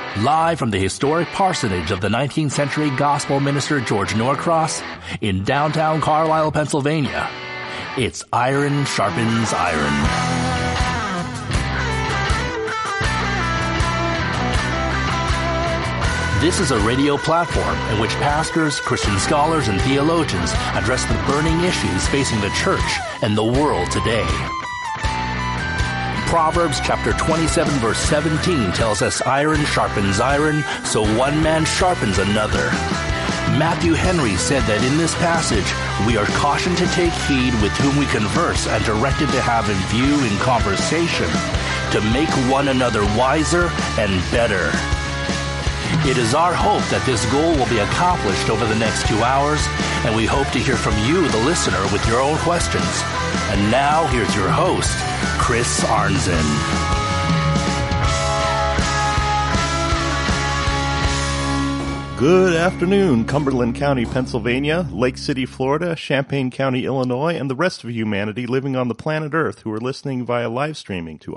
Live from the historic parsonage of the 19th century gospel minister George Norcross in downtown Carlisle, Pennsylvania, it's Iron Sharpens Iron. This is a radio platform in which pastors, Christian scholars, and theologians address the burning issues facing the church and the world today. Proverbs chapter 27 verse 17 tells us iron sharpens iron, so one man sharpens another. Matthew Henry said that in this passage, we are cautioned to take heed with whom we converse and directed to have in view in conversation to make one another wiser and better. It is our hope that this goal will be accomplished over the next 2 hours, and we hope to hear from you, the listener, with your own questions. And now, here's your host, Chris Arnzen. Good afternoon, Cumberland County, Pennsylvania, Lake City, Florida, Champaign County, Illinois, and the rest of humanity living on the planet Earth who are listening via live streaming to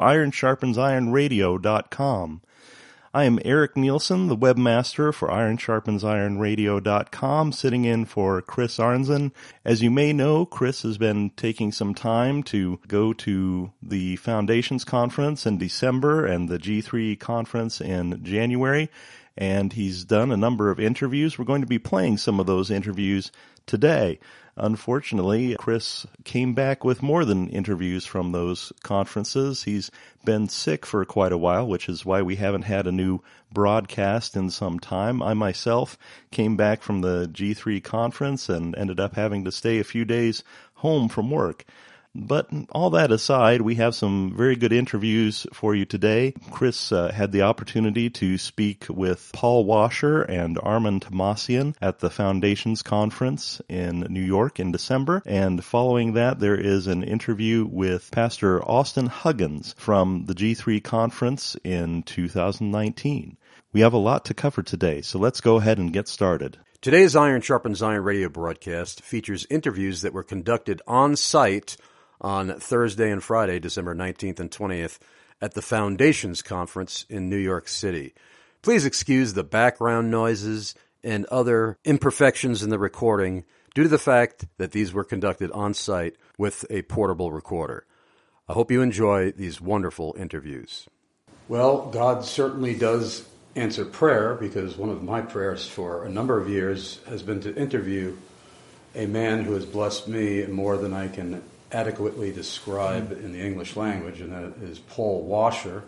IronSharpensIronRadio.com. I am Eric Nielsen, the webmaster for IronSharpensIronRadio.com, sitting in for Chris Arnzen. As you may know, Chris has been taking some time to go to the Foundations Conference in December and the G3 Conference in January, and he's done a number of interviews. We're going to be playing some of those interviews today. Unfortunately, Chris came back with more than interviews from those conferences. He's been sick for quite a while, which is why we haven't had a new broadcast in some time. I myself came back from the G3 conference and ended up having to stay a few days home from work. But all that aside, we have some very good interviews for you today. Chris had the opportunity to speak with Paul Washer and Armin Tomassian at the Foundations Conference in New York in December. And following that, there is an interview with Pastor Austin Huggins from the G3 Conference in 2019. We have a lot to cover today, so let's go ahead and get started. Today's Iron Sharpens Iron radio broadcast features interviews that were conducted on site on Thursday and Friday, December 19th and 20th, at the Foundations Conference in New York City. Please excuse the background noises and other imperfections in the recording due to the fact that these were conducted on site with a portable recorder. I hope you enjoy these wonderful interviews. Well, God certainly does answer prayer, because one of my prayers for a number of years has been to interview a man who has blessed me more than I can adequately describe in the English language, and that is Paul Washer.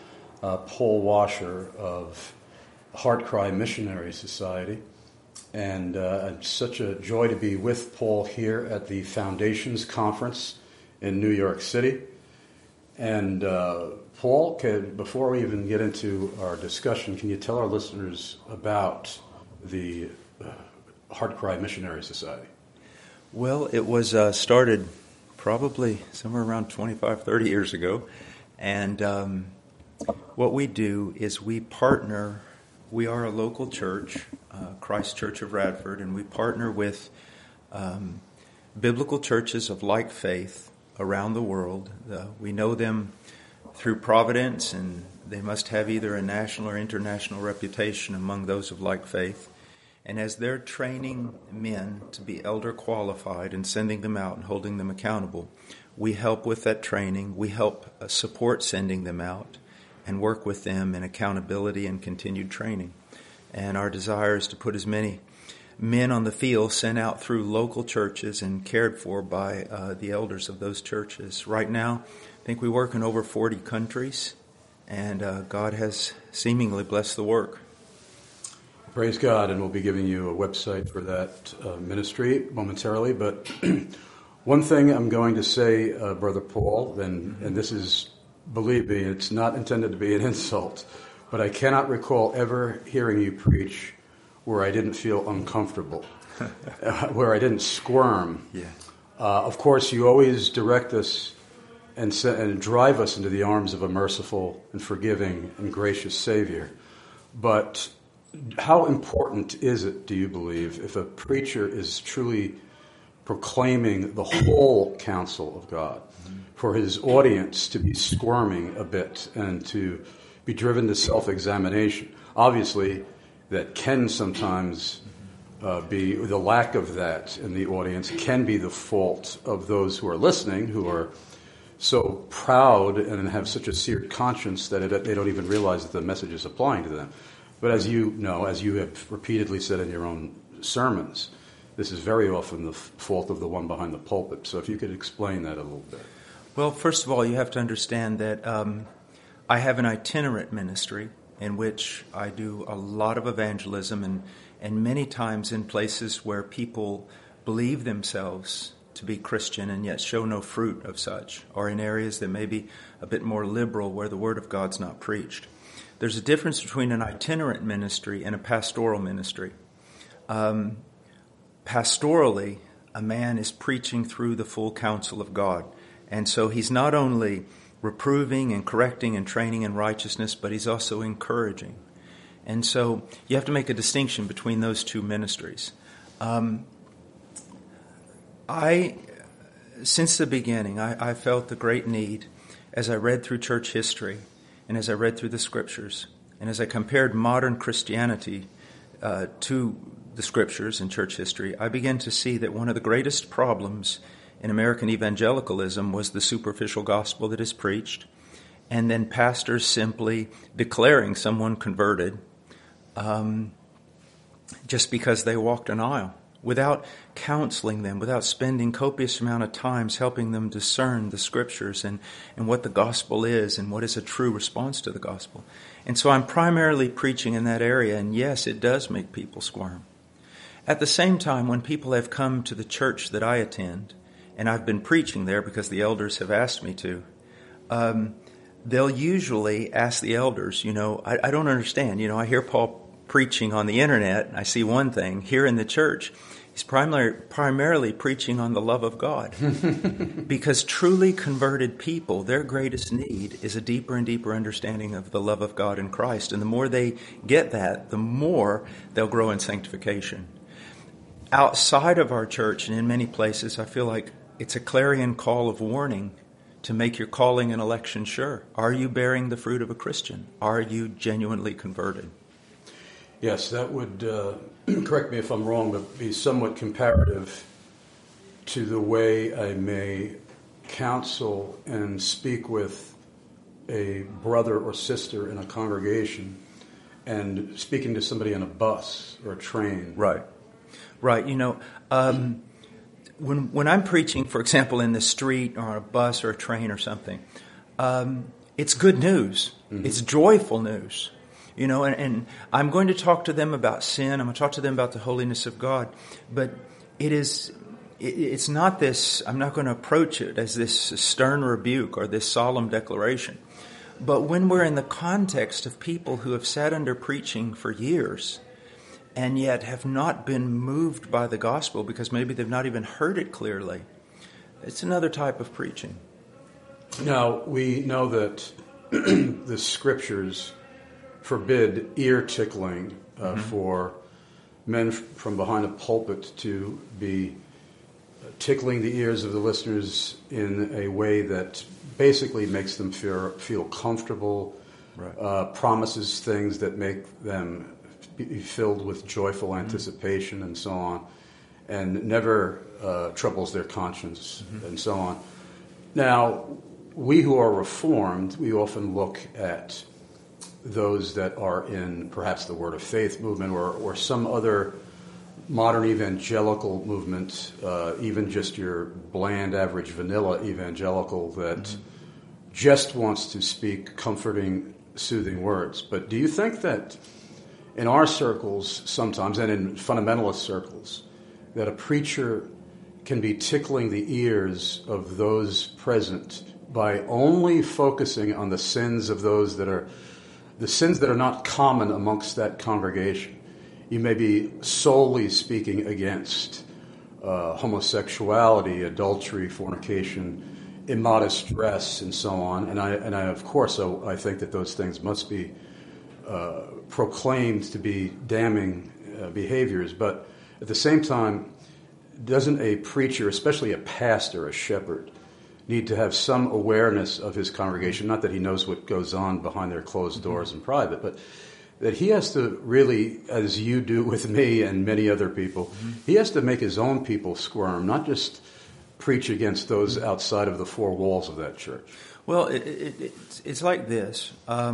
Paul Washer of Heart Cry Missionary Society. And it's such a joy to be with Paul here at the Foundations Conference in New York City. And Paul, before we even get into our discussion, can you tell our listeners about the Heart Cry Missionary Society? Well, it was started probably somewhere around 25, 30 years ago. And what we do is we partner. We are a local church, Christ Church of Radford, and we partner with biblical churches of like faith around the world. We know them through providence, and they must have either a national or international reputation among those of like faith. And as they're training men to be elder qualified and sending them out and holding them accountable, we help with that training. We help support sending them out and work with them in accountability and continued training. And our desire is to put as many men on the field sent out through local churches and cared for by the elders of those churches. Right now, I think we work in over 40 countries, and God has seemingly blessed the work. Praise God, and we'll be giving you a website for that ministry momentarily. But one thing I'm going to say, Brother Paul, and this is, believe me, it's not intended to be an insult, but I cannot recall ever hearing you preach where I didn't feel uncomfortable, where I didn't squirm. Yeah. Of course, you always direct us and drive us into the arms of a merciful and forgiving and gracious Savior. But how important is it, do you believe, if a preacher is truly proclaiming the whole counsel of God, for his audience to be squirming a bit and to be driven to self-examination? obviously that can sometimes be, the lack of that in the audience can be the fault of those who are listening, who are so proud and have such a seared conscience that they don't even realize that the message is applying to them. But as you know, as you have repeatedly said in your own sermons, this is very often the fault of the one behind the pulpit. So if you could explain that a little bit. Well, first of all, you have to understand that I have an itinerant ministry in which I do a lot of evangelism and many times in places where people believe themselves to be Christian and yet show no fruit of such, or in areas that may be a bit more liberal where the Word of God's not preached. There's a difference between an itinerant ministry and a pastoral ministry. Pastorally, a man is preaching through the full counsel of God. And so he's not only reproving and correcting and training in righteousness, but he's also encouraging. And so you have to make a distinction between those two ministries. Since the beginning, I felt the great need as I read through church history and as I read through the Scriptures and as I compared modern Christianity to the Scriptures and church history, I began to see that one of the greatest problems in American evangelicalism was the superficial gospel that is preached, and then pastors simply declaring someone converted just because they walked an aisle, without counseling them, without spending copious amount of times helping them discern the Scriptures and what the gospel is and what is a true response to the gospel. And so I'm primarily preaching in that area, and yes, it does make people squirm. At the same time, when people have come to the church that I attend, and I've been preaching there because the elders have asked me to, they'll usually ask the elders, I don't understand. I hear Paul preaching on the internet, I see one thing. Here in the church, he's primarily preaching on the love of God. Because truly converted people, their greatest need is a deeper and deeper understanding of the love of God in Christ. And the more they get that, the more they'll grow in sanctification. Outside of our church and in many places, I feel like it's a clarion call of warning to make your calling and election sure. Are you bearing the fruit of a Christian? Are you genuinely converted? Yes, that would, correct me if I'm wrong, but be somewhat comparative to the way I may counsel and speak with a brother or sister in a congregation and speaking to somebody on a bus or a train. Right. When I'm preaching, for example, in the street or on a bus or a train or something, it's good news. Mm-hmm. It's joyful news. And I'm going to talk to them about sin. I'm going to talk to them about the holiness of God. But it's not this, I'm not going to approach it as this stern rebuke or this solemn declaration. But when we're in the context of people who have sat under preaching for years and yet have not been moved by the gospel because maybe they've not even heard it clearly, it's another type of preaching. Now, we know that the Scriptures forbid ear tickling for men from behind a pulpit to be tickling the ears of the listeners in a way that basically makes them feel comfortable, right. Promises things that make them be filled with joyful anticipation and so on, and never troubles their conscience and so on. Now, we who are Reformed, we often look at those that are in perhaps the Word of Faith movement or some other modern evangelical movement, even just your bland, average, vanilla evangelical that just wants to speak comforting, soothing words. But do you think that in our circles sometimes, and in fundamentalist circles, that a preacher can be tickling the ears of those present by only focusing on the sins of those that are the sins that are not common amongst that congregation? You may be solely speaking against homosexuality, adultery, fornication, immodest dress, and so on. And I of course, I think that those things must be proclaimed to be damning behaviors. But at the same time, doesn't a preacher, especially a pastor, a shepherd, need to have some awareness of his congregation? Not that he knows what goes on behind their closed doors in private, but that he has to really, as you do with me and many other people, he has to make his own people squirm, not just preach against those outside of the four walls of that church. Well, it's like this.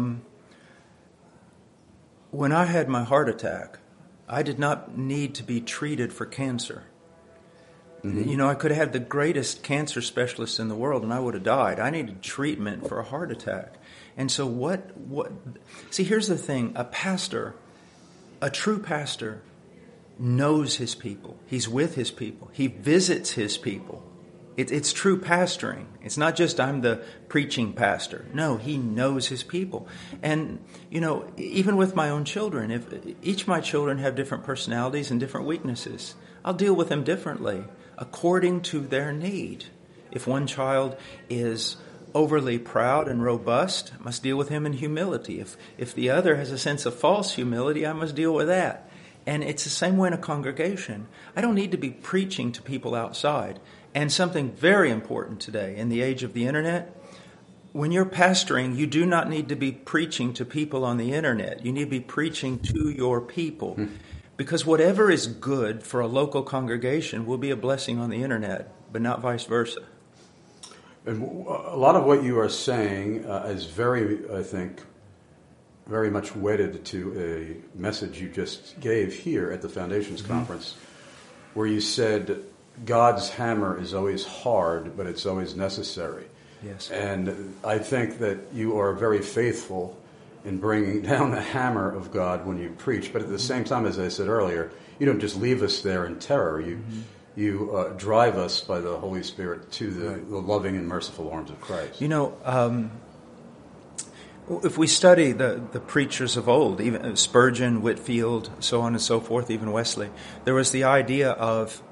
When I had my heart attack, I did not need to be treated for cancer. Mm-hmm. You know, I could have had the greatest cancer specialist in the world and I would have died. I needed treatment for a heart attack. And so see, here's the thing. A pastor, a true pastor, knows his people. He's with his people. He visits his people. It's true pastoring. It's not just I'm the preaching pastor. No, he knows his people. And, you know, even with my own children, if each of my children have different personalities and different weaknesses, I'll deal with them differently according to their need. If one child is overly proud and robust, I must deal with him in humility. If the other has a sense of false humility, I must deal with that. And it's the same way in a congregation. I don't need to be preaching to people outside. And something very important today in the age of the internet, when you're pastoring, you do not need to be preaching to people on the internet. You need to be preaching to your people. Because whatever is good for a local congregation will be a blessing on the internet, but not vice versa. And a lot of what you are saying is very, I think, very much wedded to a message you just gave here at the Foundations Conference, where you said God's hammer is always hard, but it's always necessary. Yes. And I think that you are very faithful in bringing down the hammer of God when you preach. But at the same time, as I said earlier, you don't just leave us there in terror. You drive us by the Holy Spirit to the loving and merciful arms of Christ. You know, if we study the preachers of old, even Spurgeon, Whitefield, so on and so forth, even Wesley, there was the idea of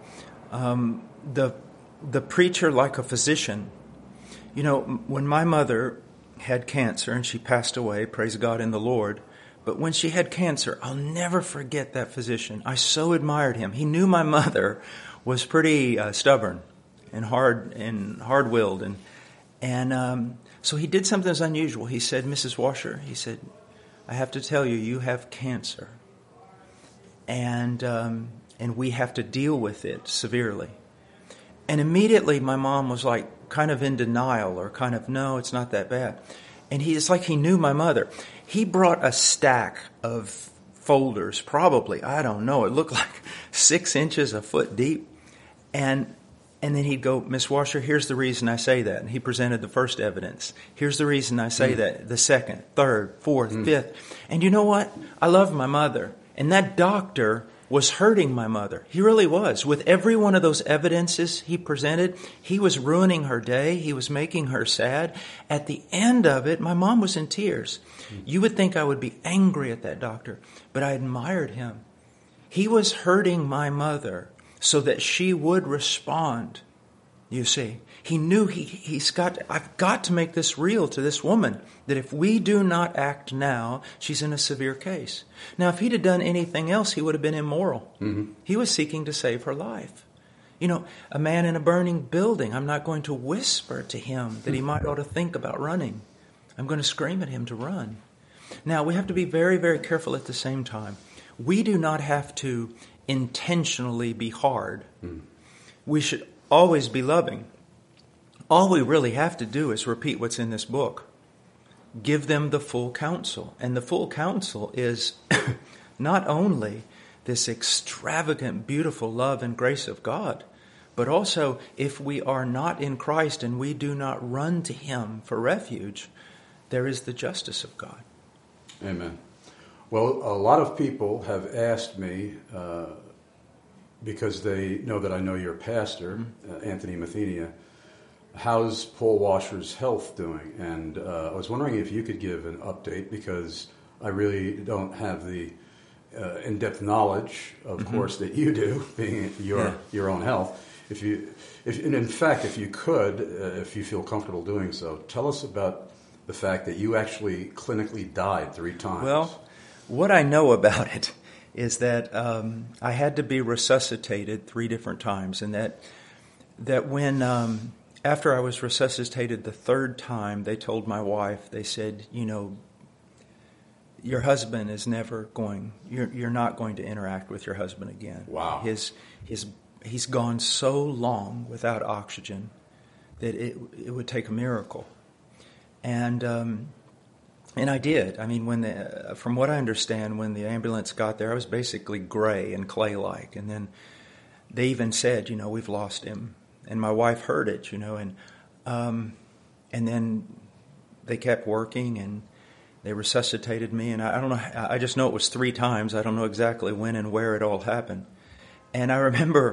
the preacher like a physician. You know, when my mother had cancer and she passed away, praise God in the Lord, but when she had cancer, I'll never forget that physician. I so admired him. He knew my mother was pretty stubborn and hard-willed, and so he did something that's unusual. He said, "Mrs. Washer," he said, "I have to tell you, you have cancer, and we have to deal with it severely." And immediately my mom was like kind of in denial or kind of, no, it's not that bad. And it's like he knew my mother. He brought a stack of folders, probably, I don't know, it looked like 6 inches, a foot deep. And then he'd go, "Miss Washer, here's the reason I say that." And he presented the first evidence. "Here's the reason I say that, the second, third, fourth, fifth. And you know what? I love my mother. And that doctor was hurting my mother. He really was. With every one of those evidences he presented, he was ruining her day. He was making her sad. At the end of it, my mom was in tears. You would think I would be angry at that doctor, but I admired him. He was hurting my mother so that she would respond. You see, he knew I've got to make this real to this woman, that if we do not act now, she's in a severe case. Now, if he'd have done anything else, he would have been immoral. Mm-hmm. He was seeking to save her life. You know, a man in a burning building, I'm not going to whisper to him that he might ought to think about running. I'm going to scream at him to run. Now, we have to be very, very careful at the same time. We do not have to intentionally be hard. We should always be loving. All we really have to do is repeat what's in this book. Give them the full counsel. And the full counsel is not only this extravagant, beautiful love and grace of God, but also if we are not in Christ and we do not run to Him for refuge, there is the justice of God. Amen. Well, a lot of people have asked me, because they know that I know your pastor, Anthony Mathenia, how's Paul Washer's health doing? And I was wondering if you could give an update, because I really don't have the in-depth knowledge, of course, that you do, being your own health. If you could, if you feel comfortable doing so, tell us about the fact that you actually clinically died 3 times. Well, what I know about it is that I had to be resuscitated 3 different times, and that when after I was resuscitated the 3rd time, they told my wife, they said, you know, your husband is never going. You're not going to interact with your husband again. Wow. He's gone so long without oxygen that it would take a miracle. And I did. I mean, from what I understand, when the ambulance got there, I was basically gray and clay-like. And then they even said, we've lost him. And my wife heard it, and then they kept working and they resuscitated me. And I don't know, I just know it was 3 times. I don't know exactly when and where it all happened. And I remember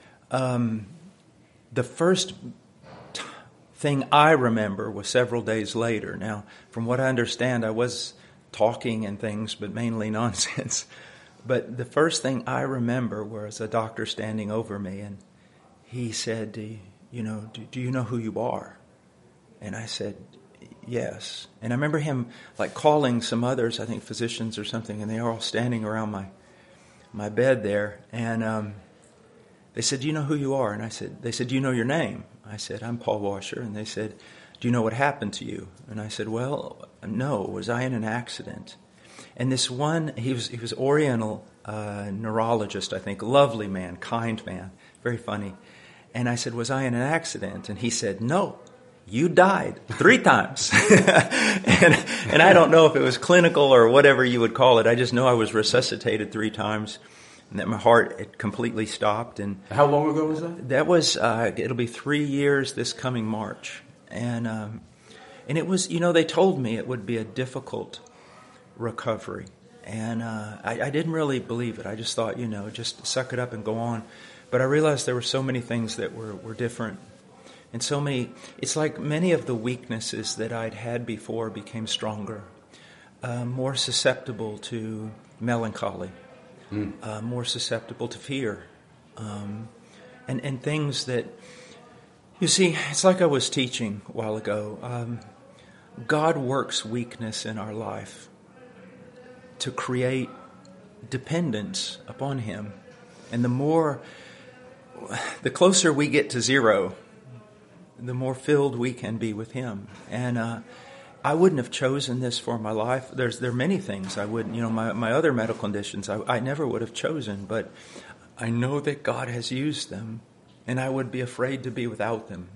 the first thing I remember was several days later. Now, from what I understand, I was talking and things, but mainly nonsense. But the first thing I remember was a doctor standing over me, and he said, do you know who you are? And I said, yes. And I remember him calling some others, I think physicians or something, and they were all standing around my bed there. And they said, do you know who you are? And they said, do you know your name? I said, I'm Paul Washer. And they said, do you know what happened to you? And I said, well, no. Was I in an accident? And this one, he was Oriental neurologist, I think, lovely man, kind man, very funny. And I said, was I in an accident? And he said, no, you died 3 times. and I don't know if it was clinical or whatever you would call it. I just know I was resuscitated 3 times. And that my heart had completely stopped. And how long ago was that? That was it'll be 3 years this coming March, and it was they told me it would be a difficult recovery, and I didn't really believe it. I just thought just suck it up and go on, but I realized there were so many things that were different, and so many. It's like many of the weaknesses that I'd had before became stronger, more susceptible to melancholy. More susceptible to fear, and things that, you see, it's like I was teaching a while ago. God works weakness in our life to create dependence upon Him, and the closer we get to 0, the more filled we can be with Him. And I wouldn't have chosen this for my life. There are many things I wouldn't. My other medical conditions I never would have chosen, but I know that God has used them, and I would be afraid to be without them.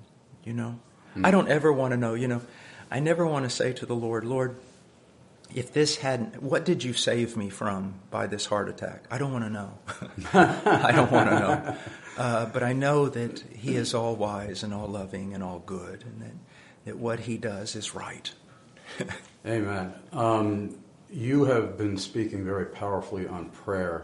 I don't ever want to know. I never want to say to the Lord, if this hadn't, what did you save me from by this heart attack? I don't want to know. I don't want to know. But I know that He is all wise and all loving and all good, and that what He does is right. Amen. You have been speaking very powerfully on prayer,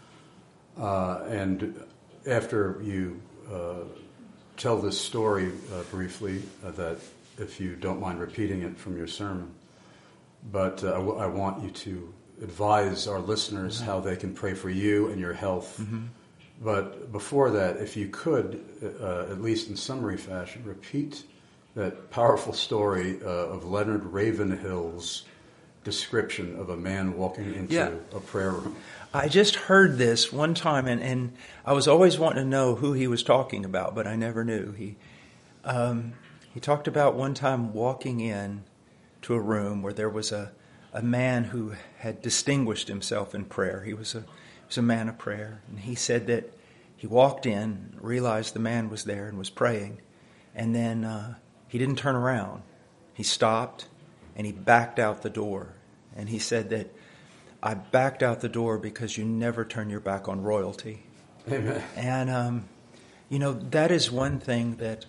and after you tell this story briefly, that if you don't mind repeating it from your sermon, but I want you to advise our listeners how they can pray for you and your health. Mm-hmm. But before that, if you could, at least in summary fashion, repeat that powerful story of Leonard Ravenhill's description of a man walking into a prayer room. I just heard this one time, and I was always wanting to know who he was talking about, but I never knew. He talked about one time walking in to a room where there was a man who had distinguished himself in prayer. He was a man of prayer, and he said that he walked in, realized the man was there and was praying, and then he didn't turn around. He stopped, and he backed out the door. And he said that, I backed out the door because you never turn your back on royalty. Amen. And, that is one thing that,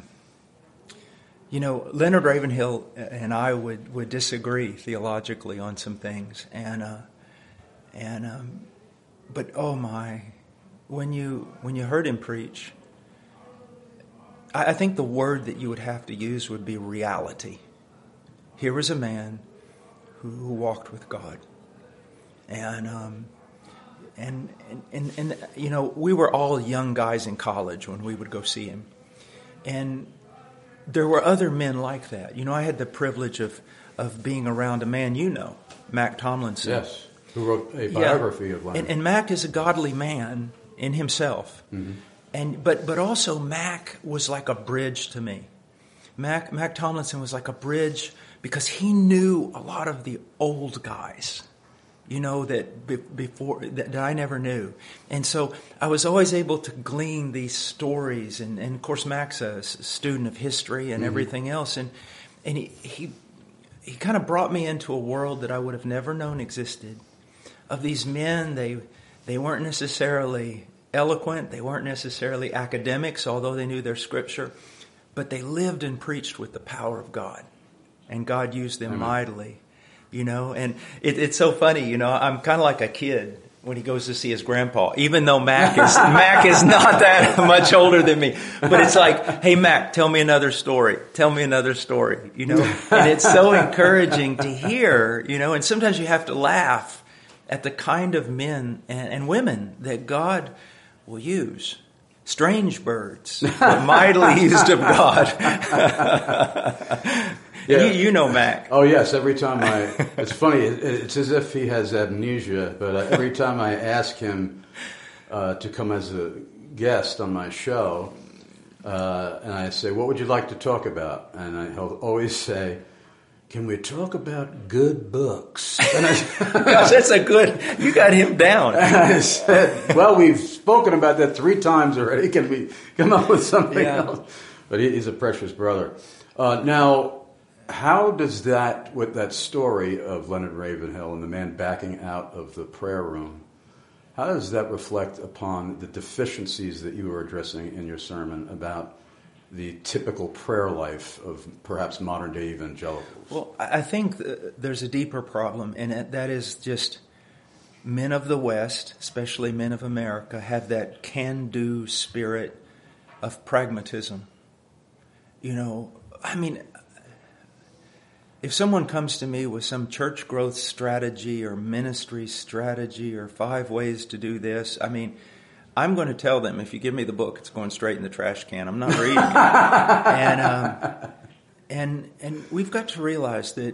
Leonard Ravenhill and I would disagree theologically on some things. But oh my, when you heard him preach, I think the word that you would have to use would be reality. Here was a man who walked with God, and we were all young guys in college when we would go see him, and there were other men like that. I had the privilege of being around a man Mac Tomlinson. Yes, who wrote a biography of Leonard. And Mac is a godly man in himself. Mm-hmm. But also Mac was like a bridge to me. Mac Tomlinson was like a bridge because he knew a lot of the old guys, that before that I never knew. And so I was always able to glean these stories. And of course, Mac's a student of history and everything else. And he kind of brought me into a world that I would have never known existed, of these men. They weren't necessarily eloquent. They weren't necessarily academics, although they knew their scripture. But they lived and preached with the power of God. And God used them mightily, And it's so funny, I'm kind of like a kid when he goes to see his grandpa, even though Mac is not that much older than me. But it's like, hey, Mac, tell me another story. Tell me another story, And it's so encouraging to hear, and sometimes you have to laugh at the kind of men and women that God will use. Strange birds, but mightily used of God. Yeah. You know Mac. Oh, yes. Every time it's funny. It's as if he has amnesia, but every time I ask him to come as a guest on my show, and I say, what would you like to talk about? And he'll always say, can we talk about good books? And gosh, that's you got him down. And I said, well, we've spoken about that 3 times already. Can we come up with something else? But he's a precious brother. Now, how does with that story of Leonard Ravenhill and the man backing out of the prayer room, how does that reflect upon the deficiencies that you were addressing in your sermon about the typical prayer life of perhaps modern-day evangelicals? Well, I think there's a deeper problem, and that is just men of the West, especially men of America, have that can-do spirit of pragmatism. If someone comes to me with some church growth strategy or ministry strategy or 5 ways to do this, I'm going to tell them, if you give me the book, it's going straight in the trash can. I'm not reading it. And we've got to realize that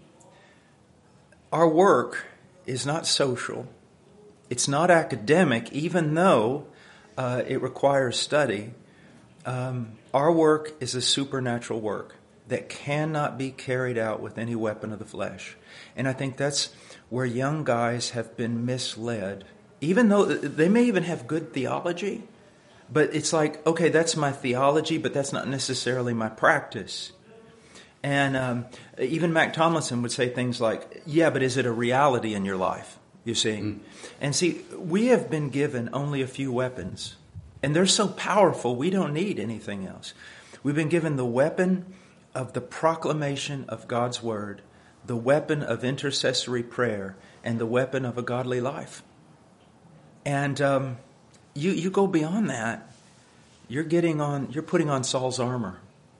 our work is not social. It's not academic, even though it requires study. Our work is a supernatural work that cannot be carried out with any weapon of the flesh. And I think that's where young guys have been misled. Even though they may even have good theology, but it's like, okay, that's my theology, but that's not necessarily my practice. And even Mac Tomlinson would say things like, yeah, but is it a reality in your life, you see? And see, we have been given only a few weapons, and they're so powerful, we don't need anything else. We've been given the weapon of the proclamation of God's word, the weapon of intercessory prayer, and the weapon of a godly life. And you go beyond that, you're putting on Saul's armor.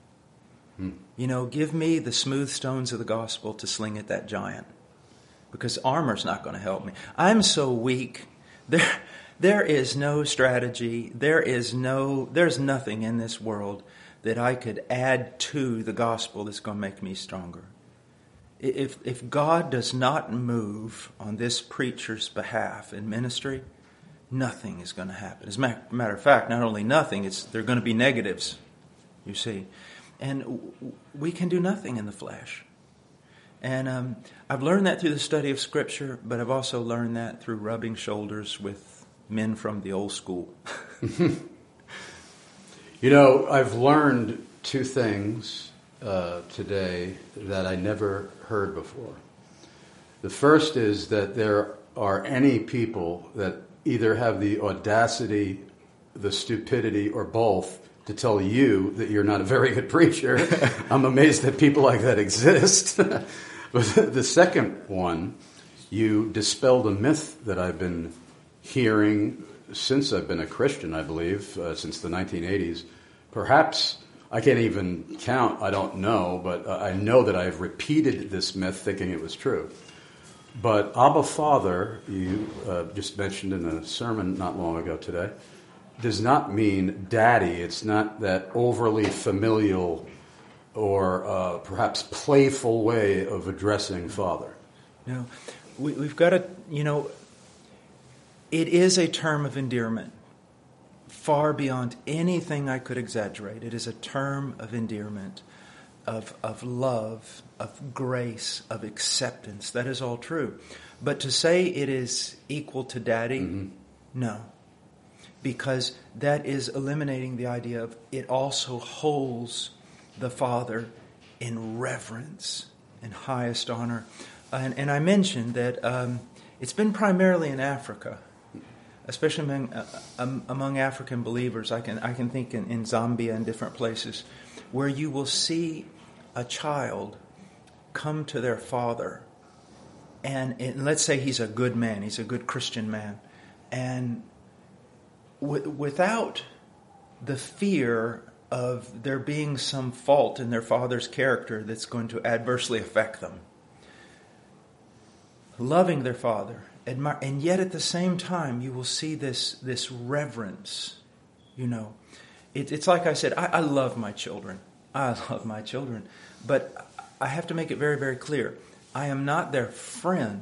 Give me the smooth stones of the gospel to sling at that giant, because armor's not going to help me. I'm so weak. There is no strategy. There's nothing in this world that I could add to the gospel that's going to make me stronger. If God does not move on this preacher's behalf in ministry, nothing is going to happen. As a matter of fact, not only nothing, there are going to be negatives, you see. And we can do nothing in the flesh. And I've learned that through the study of Scripture, but I've also learned that through rubbing shoulders with men from the old school. I've learned 2 things today that I never heard before. The first is that there are any people that either have the audacity, the stupidity, or both to tell you that you're not a very good preacher. I'm amazed that people like that exist. But the second one, you dispelled a myth that I've been hearing since I've been a Christian, I believe, since the 1980s. Perhaps, I can't even count, I don't know, but I know that I've repeated this myth thinking it was true. But Abba Father, you just mentioned in a sermon not long ago today, does not mean daddy. It's not that overly familial or perhaps playful way of addressing Father. No, we've got to, it is a term of endearment, far beyond anything I could exaggerate. It is a term of endearment. of love, of grace, of acceptance. That is all true. But to say it is equal to Daddy, no. Because that is eliminating the idea of it also holds the Father in reverence and highest honor. And I mentioned that it's been primarily in Africa, especially among African believers. I can think in Zambia and different places, where you will see a child come to their father, and let's say he's a good man, he's a good Christian man, and without the fear of there being some fault in their father's character that's going to adversely affect them, loving their father, and yet at the same time you will see this reverence. It's like I said, I love my children. I love my children. But I have to make it very, very clear. I am not their friend.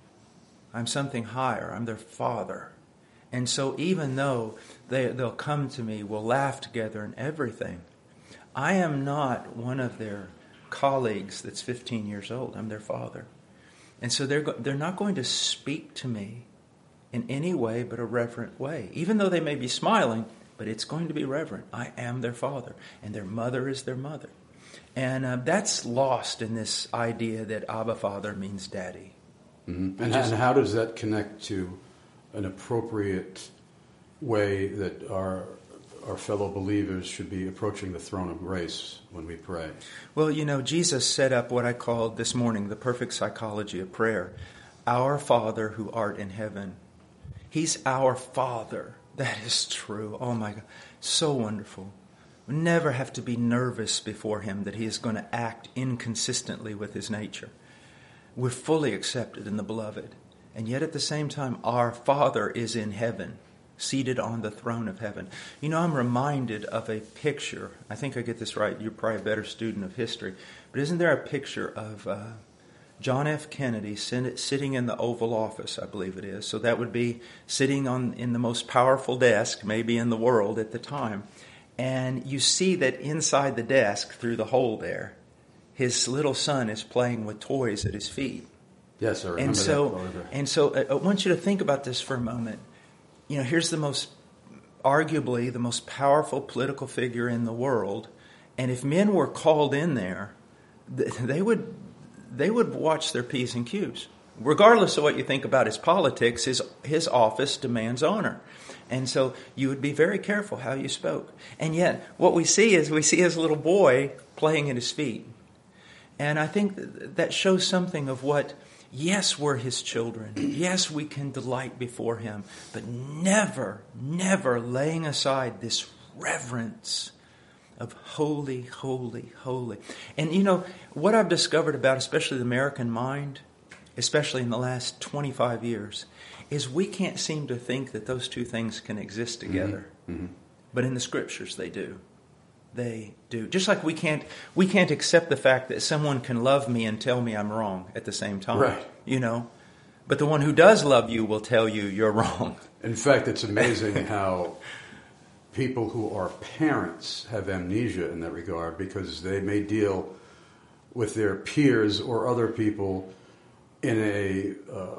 I'm something higher. I'm their father. And so even though they'll come to me, we'll laugh together and everything, I am not one of their colleagues that's 15 years old. I'm their father. And so they're not going to speak to me in any way but a reverent way. Even though they may be smiling, but it's going to be reverent. I am their father, and their mother is their mother. And that's lost in this idea that Abba Father means Daddy. Mm-hmm. And how does that connect to an appropriate way that our fellow believers should be approaching the throne of grace when we pray? Well, Jesus set up what I called this morning the perfect psychology of prayer. Our Father who art in heaven. He's our Father. That is true. Oh my God. So wonderful. We never have to be nervous before Him that He is going to act inconsistently with His nature. We're fully accepted in the Beloved. And yet at the same time, our Father is in heaven, seated on the throne of heaven. I'm reminded of a picture. I think I get this right. You're probably a better student of history. But isn't there a picture of John F. Kennedy sitting in the Oval Office, I believe it is. So that would be sitting in the most powerful desk, maybe in the world at the time. And you see that inside the desk, through the hole there, his little son is playing with toys at his feet. Yes, I remember that. And so I want you to think about this for a moment. Here's arguably the most powerful political figure in the world. And if men were called in there, they would watch their P's and Q's. Regardless of what you think about his politics, his office demands honor. And so you would be very careful how you spoke. And yet, what we see his little boy playing at his feet. And I think that shows something of what, yes, we're His children. Yes, we can delight before Him. But never, never laying aside this reverence of holy, holy, holy. And what I've discovered about especially the American mind, especially in the last 25 years, is we can't seem to think that those two things can exist together. Mm-hmm. But in the Scriptures they do. They do. Just like we can't accept the fact that someone can love me and tell me I'm wrong at the same time. Right. But the one who does love you will tell you you're wrong. In fact, it's amazing how people who are parents have amnesia in that regard, because they may deal with their peers or other people in a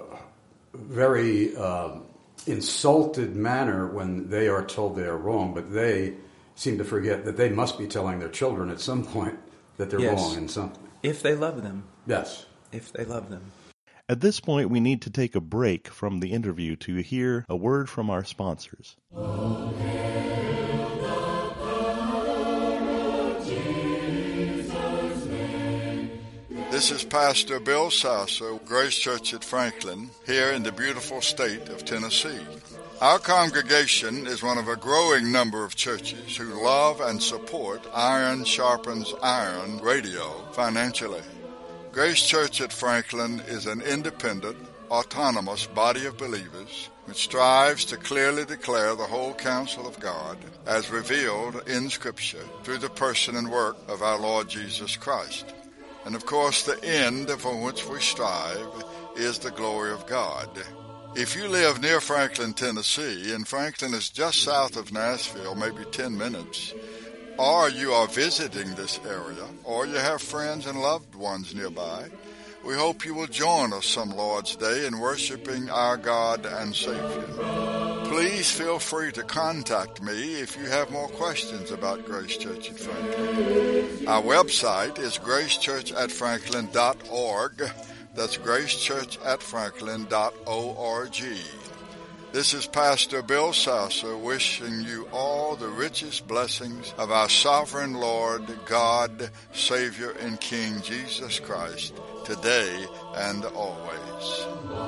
very insulted manner when they are told they are wrong, but they seem to forget that they must be telling their children at some point that they're wrong in something. If they love them. Yes. If they love them. At this point, we need to take a break from the interview to hear a word from our sponsors. This is Pastor Bill Sasso, Grace Church at Franklin, here in the beautiful state of Tennessee. Our congregation is one of a growing number of churches who love and support Iron Sharpens Iron radio financially. Grace Church at Franklin is an independent, autonomous body of believers which strives to clearly declare the whole counsel of God as revealed in Scripture through the person and work of our Lord Jesus Christ. And of course, the end for which we strive is the glory of God. If you live near Franklin, Tennessee, and Franklin is just south of Nashville, maybe 10 minutes, or you are visiting this area, or you have friends and loved ones nearby, we hope you will join us some Lord's Day in worshiping our God and Savior. Please feel free to contact me if you have more questions about Grace Church at Franklin. Our website is gracechurchatfranklin.org. That's gracechurchatfranklin.org. This is Pastor Bill Sasser wishing you all the richest blessings of our sovereign Lord, God, Savior, and King Jesus Christ, today and always.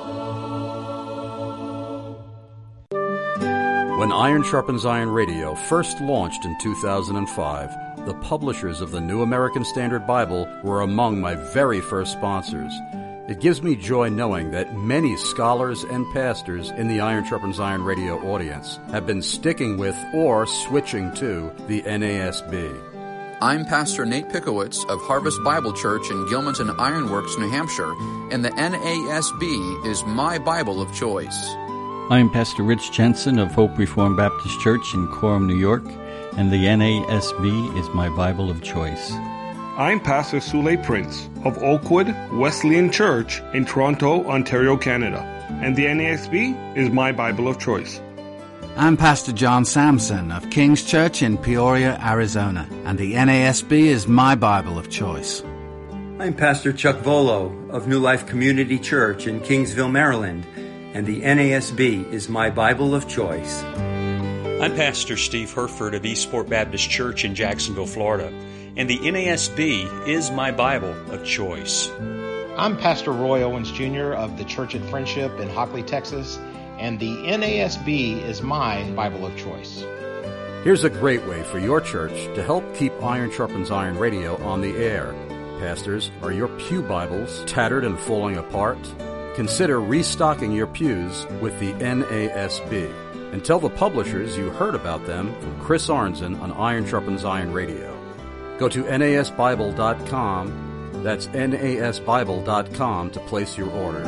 When Iron Sharpens Iron Radio first launched in 2005, the publishers of the New American Standard Bible were among my very first sponsors. It gives me joy knowing that many scholars and pastors in the Iron Sharpens Iron Radio audience have been sticking with or switching to the NASB. I'm Pastor Nate Pickowitz of Harvest Bible Church in Gilmanton Ironworks, New Hampshire, and the NASB is my Bible of choice. I'm Pastor Rich Jensen of Hope Reformed Baptist Church in Coram, New York, and the NASB is my Bible of choice. I'm Pastor Sule Prince of Oakwood Wesleyan Church in Toronto, Ontario, Canada, and the NASB is my Bible of choice. I'm Pastor John Sampson of King's Church in Peoria, Arizona, and the NASB is my Bible of choice. I'm Pastor Chuck Volo of New Life Community Church in Kingsville, Maryland, and the NASB is my Bible of choice. I'm Pastor Steve Herford of Eastport Baptist Church in Jacksonville, Florida, and the NASB is my Bible of choice. I'm Pastor Roy Owens Jr. of the Church at Friendship in Hockley, Texas, and the NASB is my Bible of choice. Here's a great way for your church to help keep Iron Sharpens Iron Radio on the air. Pastors, are your pew Bibles tattered and falling apart? Consider restocking your pews with the NASB. And tell the publishers you heard about them from Chris Arnzen on Iron Sharpens Iron Radio. Go to nasbible.com, that's nasbible.com, to place your order.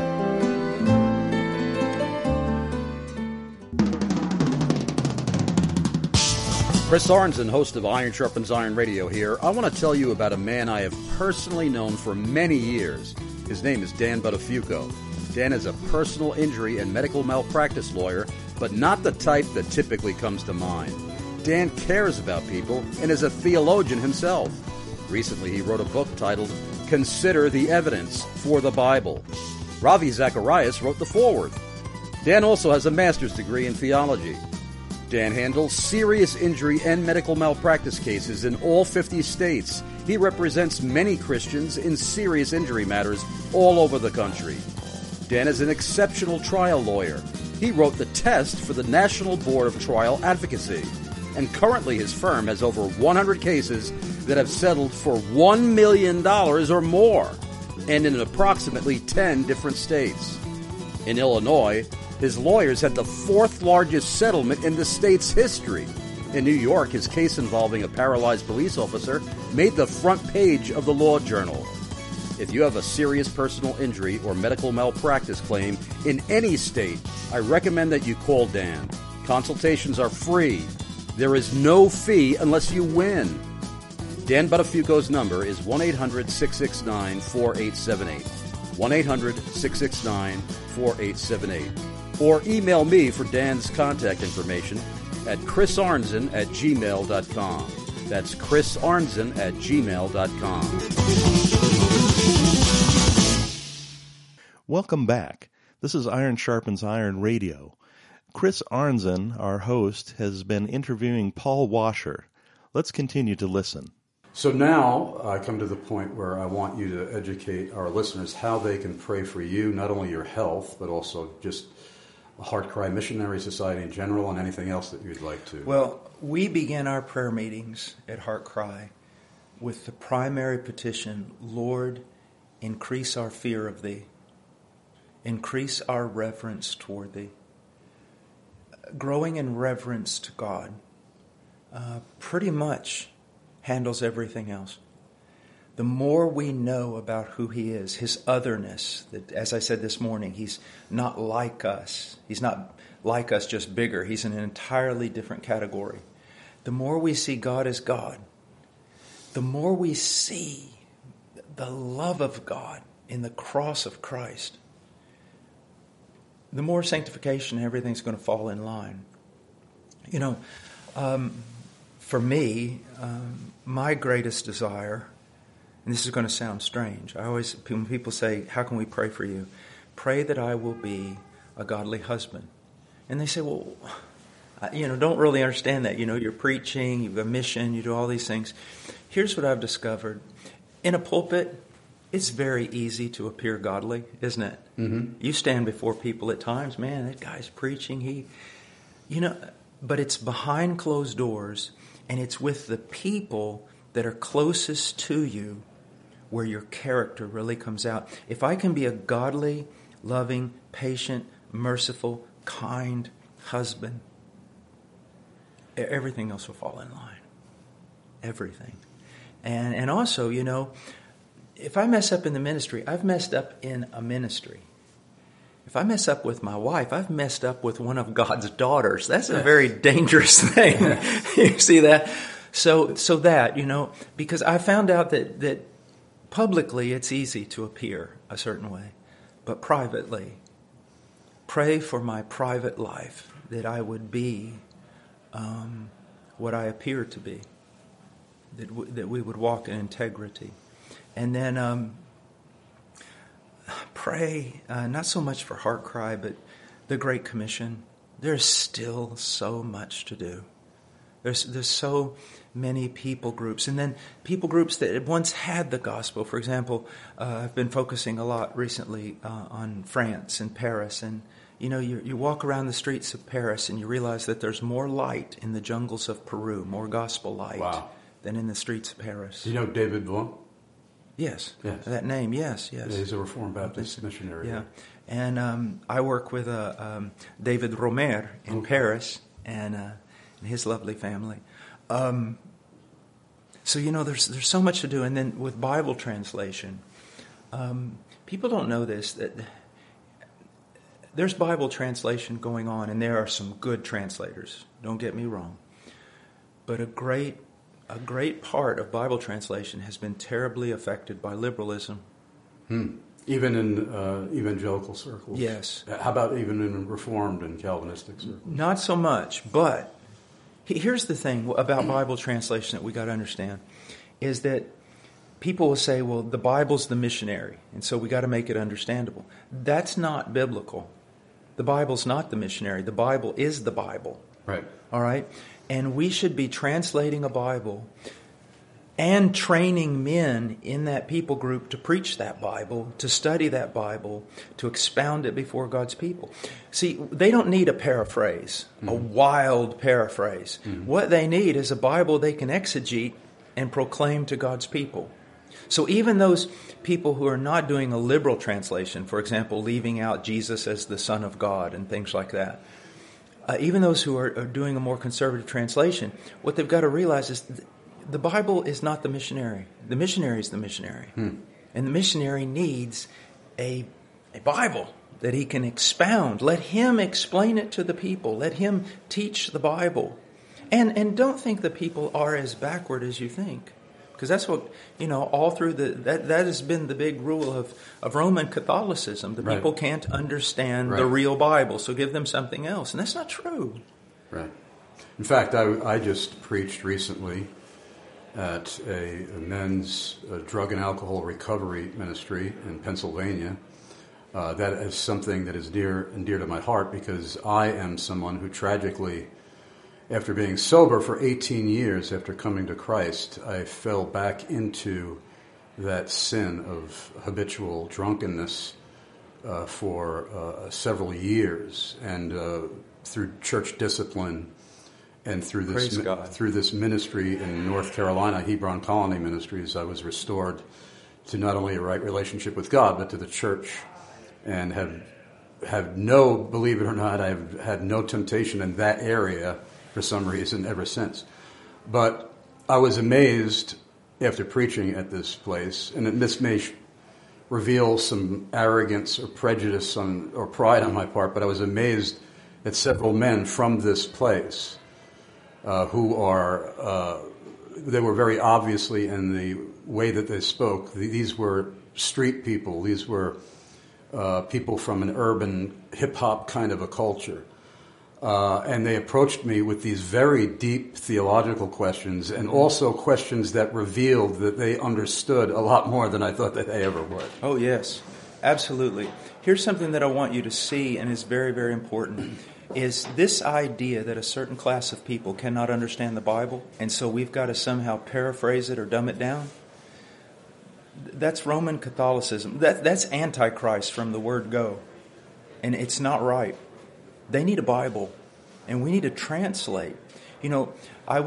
Chris Arnzen, host of Iron Sharpens Iron Radio here. I want to tell you about a man I have personally known for many years. His name is Dan Buttafuoco. Dan is a personal injury and medical malpractice lawyer, but not the type that typically comes to mind. Dan cares about people and is a theologian himself. Recently, he wrote a book titled Consider the Evidence for the Bible. Ravi Zacharias wrote the foreword. Dan also has a master's degree in theology. Dan handles serious injury and medical malpractice cases in all 50 states. He represents many Christians in serious injury matters all over the country. Dan is an exceptional trial lawyer. He wrote the test for the National Board of Trial Advocacy. And currently his firm has over 100 cases that have settled for $1 million or more, and in approximately 10 different states. In Illinois, his lawyers had the fourth largest settlement in the state's history. In New York, his case involving a paralyzed police officer made the front page of the Law Journal. If you have a serious personal injury or medical malpractice claim in any state, I recommend that you call Dan. Consultations are free. There is no fee unless you win. Dan Buttafuoco's number is 1-800-669-4878. 1-800-669-4878. Or email me for Dan's contact information at chrisarnzen@gmail.com. That's chrisarnzen@gmail.com. Welcome back. This is Iron Sharpens Iron Radio. Chris Arnzen, our host, has been interviewing Paul Washer. Let's continue to listen. So now I come to the point where I want you to educate our listeners how they can pray for you, not only your health, but also just Heart Cry Missionary Society in general and anything else that you'd like to. Well, we begin our prayer meetings at Heart Cry with the primary petition, Lord, increase our fear of Thee. Increase our reverence toward Thee. Growing in reverence to God pretty much handles everything else. The more we know about who He is, His otherness, that, as I said this morning, He's not like us. He's not like us, just bigger. He's in an entirely different category. The more we see God as God the more we see the love of God in the cross of Christ, the more sanctification and everything's going to fall in line. You know, for me, my greatest desire, and this is going to sound strange, when people say, how can we pray for you? Pray that I will be a godly husband. And they say, well, don't really understand that. You're preaching, you've got a mission, you do all these things. Here's what I've discovered. In a pulpit, it's very easy to appear godly, isn't it? Mm-hmm. You stand before people at times, man, that guy's preaching, but it's behind closed doors, and it's with the people that are closest to you where your character really comes out. If I can be a godly, loving, patient, merciful, kind husband, everything else will fall in line. Everything. And also, if I mess up in the ministry, I've messed up in a ministry. If I mess up with my wife, I've messed up with one of God's daughters. That's a very dangerous thing. You see that? So that, because I found out that publicly it's easy to appear a certain way, but privately, pray for my private life that I would be what I appear to be, that we would walk in integrity. And then pray, not so much for Heart Cry, but the Great Commission. There's still so much to do. There's so many people groups. And then people groups that once had the gospel. For example, I've been focusing a lot recently on France and Paris. And, you walk around the streets of Paris and you realize that there's more light in the jungles of Peru, more gospel light than in the streets of Paris. Do you know David Blanc? Yes, that name, yes. Yeah, he's a Reformed Baptist missionary. Yeah, and I work with David Romer in Paris and his lovely family. So, there's so much to do. And then with Bible translation, people don't know this, that there's Bible translation going on, and there are some good translators, don't get me wrong. But a great part of Bible translation has been terribly affected by liberalism. Even in evangelical circles? Yes. How about even in Reformed and Calvinistic circles? Not so much, but here's the thing about Bible translation that we got to understand, is that people will say, well, the Bible's the missionary, and so we got to make it understandable. That's not biblical. The Bible's not the missionary. The Bible is the Bible. Right. All right? And we should be translating a Bible and training men in that people group to preach that Bible, to study that Bible, to expound it before God's people. See, they don't need a paraphrase, a wild paraphrase. What they need is a Bible they can exegete and proclaim to God's people. So even those people who are not doing a liberal translation, for example, leaving out Jesus as the Son of God and things like that, even those who are doing a more conservative translation, what they've got to realize is the Bible is not the missionary. The missionary is the missionary. And the missionary needs a Bible that he can expound. Let him explain it to the people. Let him teach the Bible. And don't think the people are as backward as you think. Because that's what, all through that has been the big rule of Roman Catholicism. The people can't understand the real Bible, so give them something else. And that's not true. Right. In fact, I just preached recently at a men's drug and alcohol recovery ministry in Pennsylvania. That is something that is near and dear to my heart, because I am someone who tragically, after being sober for 18 years after coming to Christ, I fell back into that sin of habitual drunkenness for several years. And through church discipline and through this ministry in North Carolina, Hebron Colony Ministries, I was restored to not only a right relationship with God, but to the church, and have no, believe it or not, I've had no temptation in that area for some reason ever since. But I was amazed after preaching at this place, and this may reveal some arrogance or prejudice or pride on my part, but I was amazed at several men from this place who are they were very obviously, in the way that they spoke, these were street people. These were people from an urban hip-hop kind of a culture. And they approached me with these very deep theological questions, and also questions that revealed that they understood a lot more than I thought that they ever would. Oh, yes, absolutely. Here's something that I want you to see, and is very, very important, is this idea that a certain class of people cannot understand the Bible, and so we've got to somehow paraphrase it or dumb it down. That's Roman Catholicism. That's Antichrist from the word go. And it's not right. They need a Bible, and we need to translate. You know, I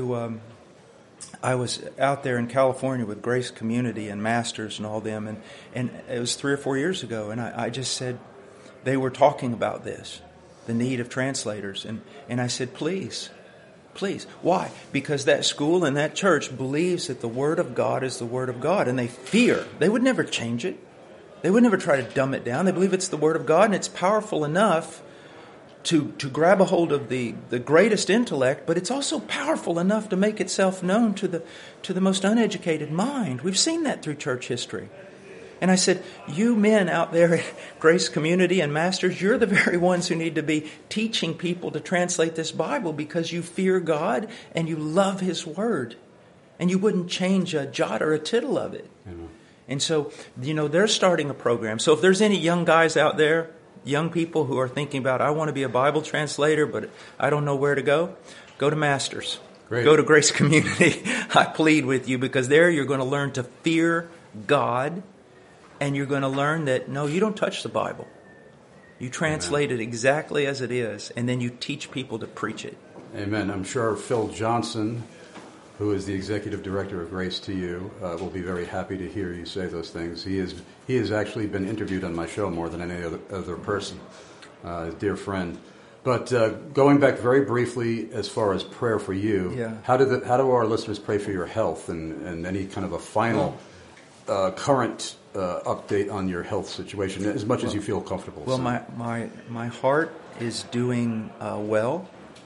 was out there in California with Grace Community and Masters and all them, and it was 3 or 4 years ago, and I just said, they were talking about this, the need of translators, and I said, please. Why? Because that school and that church believes that the Word of God is the Word of God, and they fear. They would never change it. They would never try to dumb it down. They believe it's the Word of God, and it's powerful enough to grab a hold of the greatest intellect, but it's also powerful enough to make itself known to the most uneducated mind. We've seen that through church history. And I said, you men out there at Grace Community and Masters, you're the very ones who need to be teaching people to translate this Bible, because you fear God and you love His Word. And you wouldn't change a jot or a tittle of it. Mm-hmm. And so, you know, they're starting a program. So if there's any young guys out there, young people who are thinking about, I want to be a Bible translator, but I don't know where to go to Masters. Great. Go to Grace Community. I plead with you, because there you're going to learn to fear God. And you're going to learn that, no, you don't touch the Bible. You translate it exactly as it is, and then you teach people to preach it. Amen. I'm sure Phil Johnson, who is the executive director of Grace to You, will be very happy to hear you say those things. He has actually been interviewed on my show more than any other person, a dear friend. But going back very briefly, as far as prayer for you, yeah. How do our listeners pray for your health, and any kind of a final current update on your health situation, as much as you feel comfortable? Well, my heart is doing well.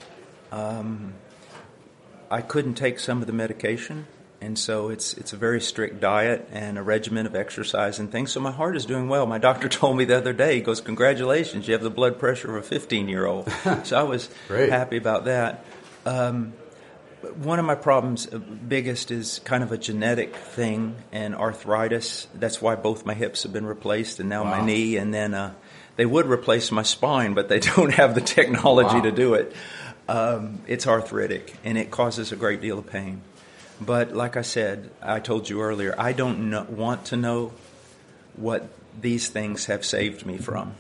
I couldn't take some of the medication, and so it's a very strict diet and a regimen of exercise and things. So my heart is doing well. My doctor told me the other day, he goes, "Congratulations, you have the blood pressure of a 15-year-old." So I was happy about that. One of my problems, biggest, is kind of a genetic thing, and arthritis. That's why both my hips have been replaced, and now my knee. And then they would replace my spine, but they don't have the technology to do it. It's arthritic, and it causes a great deal of pain. But like I said, I told you earlier, I don't want to know what these things have saved me from.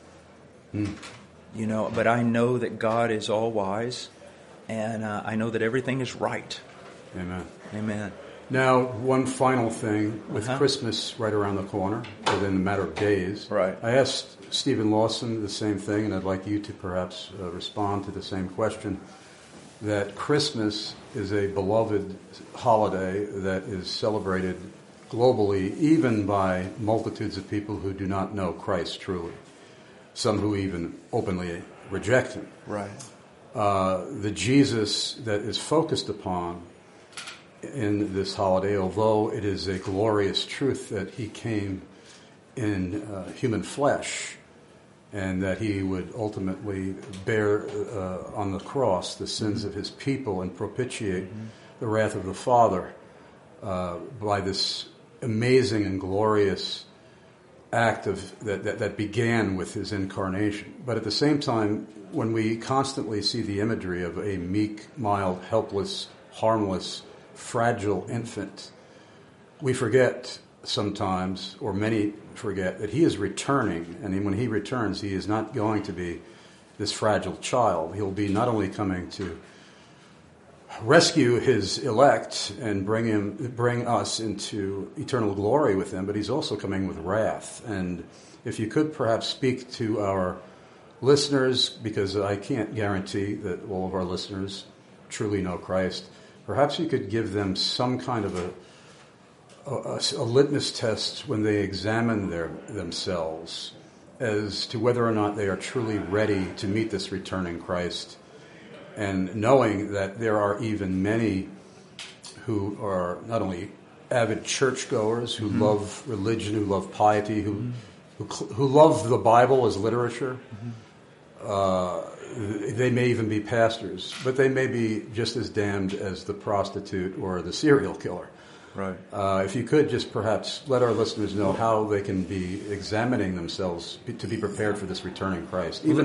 You know, but I know that God is all wise. And I know that everything is right. Amen. Amen. Now, one final thing. With Christmas right around the corner, within a matter of days, right. I asked Stephen Lawson the same thing, and I'd like you to perhaps respond to the same question, that Christmas is a beloved holiday that is celebrated globally, even by multitudes of people who do not know Christ truly, some who even openly reject Him. Right. The Jesus that is focused upon in this holiday, although it is a glorious truth that He came in human flesh, and that He would ultimately bear on the cross the sins of His people and propitiate the wrath of the Father by this amazing and glorious act that began with His incarnation. But at the same time, when we constantly see the imagery of a meek, mild, helpless, harmless, fragile infant, we forget sometimes, or many forget, that He is returning. And when He returns, He is not going to be this fragile child. He'll be not only coming to rescue His elect and bring us into eternal glory with Him, but He's also coming with wrath. And if you could perhaps speak to our listeners, because I can't guarantee that all of our listeners truly know Christ, perhaps you could give them some kind of a litmus test when they examine themselves as to whether or not they are truly ready to meet this returning Christ, and knowing that there are even many who are not only avid churchgoers, who love religion, who love piety, who love the Bible as literature. They may even be pastors, but they may be just as damned as the prostitute or the serial killer. Right. If you could just perhaps let our listeners know how they can be examining themselves to be prepared for this returning Christ, even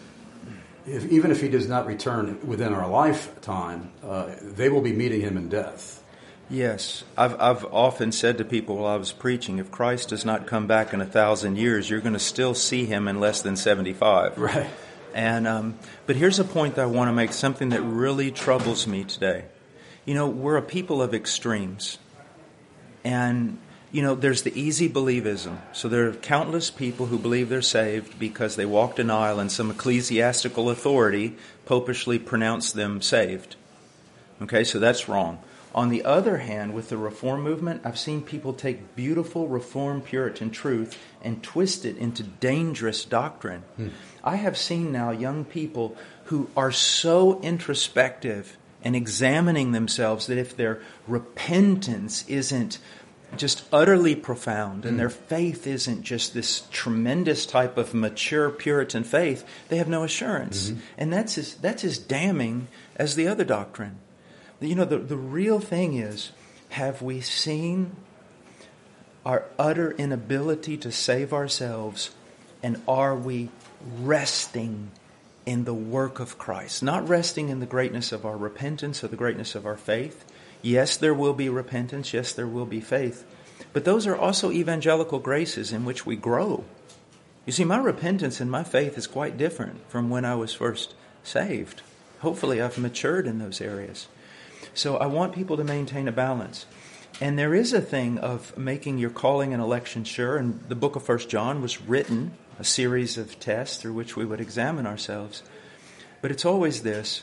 if he does not return within our lifetime, they will be meeting him in death. Yes. I've often said to people while I was preaching, if Christ does not come back in 1,000 years, you're going to still see him in less than 75. Right. And but here's a point that I want to make, something that really troubles me today. You know, we're a people of extremes. And, you know, there's the easy believism. So there are countless people who believe they're saved because they walked an aisle and some ecclesiastical authority popishly pronounced them saved. Okay, so that's wrong. On the other hand, with the Reform movement, I've seen people take beautiful Reformed Puritan truth and twist it into dangerous doctrine. I have seen now young people who are so introspective and examining themselves that if their repentance isn't just utterly profound and their faith isn't just this tremendous type of mature Puritan faith, they have no assurance. And that's as damning as the other doctrine. You know, the real thing is, have we seen our utter inability to save ourselves, and are we resting in the work of Christ? Not resting in the greatness of our repentance or the greatness of our faith. Yes, there will be repentance. Yes, there will be faith. But those are also evangelical graces in which we grow. You see, my repentance and my faith is quite different from when I was first saved. Hopefully I've matured in those areas. So I want people to maintain a balance. And there is a thing of making your calling and election sure. And the book of 1 John was written, a series of tests through which we would examine ourselves. But it's always this.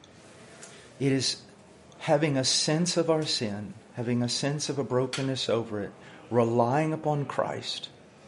It is having a sense of our sin, having a sense of a brokenness over it, relying upon Christ,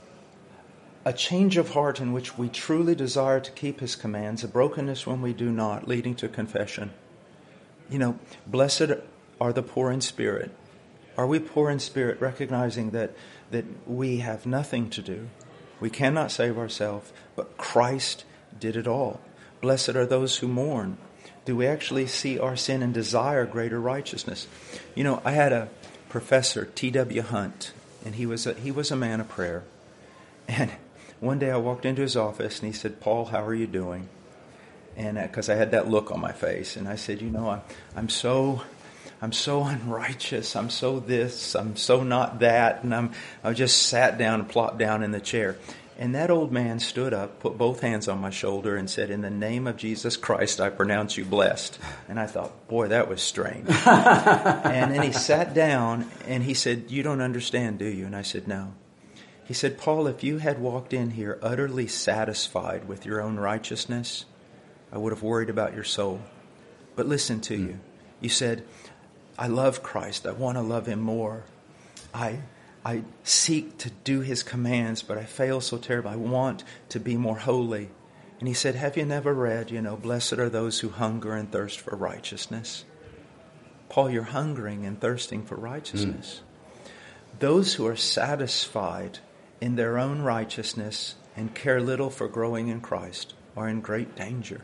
a change of heart in which we truly desire to keep his commands, a brokenness when we do not, leading to confession. You know, blessed are the poor in spirit. Are we poor in spirit, recognizing that we have nothing to do? We cannot save ourselves, but Christ did it all. Blessed are those who mourn. Do we actually see our sin and desire greater righteousness? You know, I had a professor, T.W. Hunt, and he was a man of prayer. And one day I walked into his office and he said, "Paul, how are you doing?" And because I had that look on my face, and I said, "You know, I'm so unrighteous. I'm so this. I'm so not that." And I just sat down and plopped down in the chair. And that old man stood up, put both hands on my shoulder, and said, "In the name of Jesus Christ, I pronounce you blessed." And I thought, boy, that was strange. And then he sat down and he said, "You don't understand, do you?" And I said, "No." He said, "Paul, if you had walked in here utterly satisfied with your own righteousness, I would have worried about your soul. But listen to you. You said, I love Christ. I want to love him more. I seek to do his commands, but I fail so terribly. I want to be more holy." And he said, "Have you never read, blessed are those who hunger and thirst for righteousness?" Paul, you're hungering and thirsting for righteousness. Those who are satisfied in their own righteousness and care little for growing in Christ are in great danger.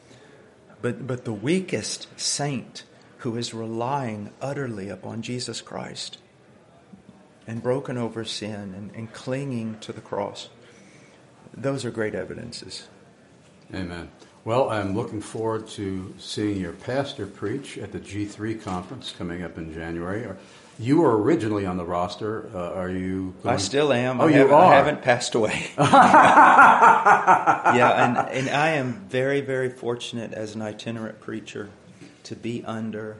But the weakest saint who is relying utterly upon Jesus Christ and broken over sin and clinging to the cross, those are great evidences. Amen. Well, I'm looking forward to seeing your pastor preach at the G3 conference coming up in January. You were originally on the roster. Are you going? I still am. Oh, you are? I haven't passed away. Yeah, and I am very, very fortunate as an itinerant preacher to be under,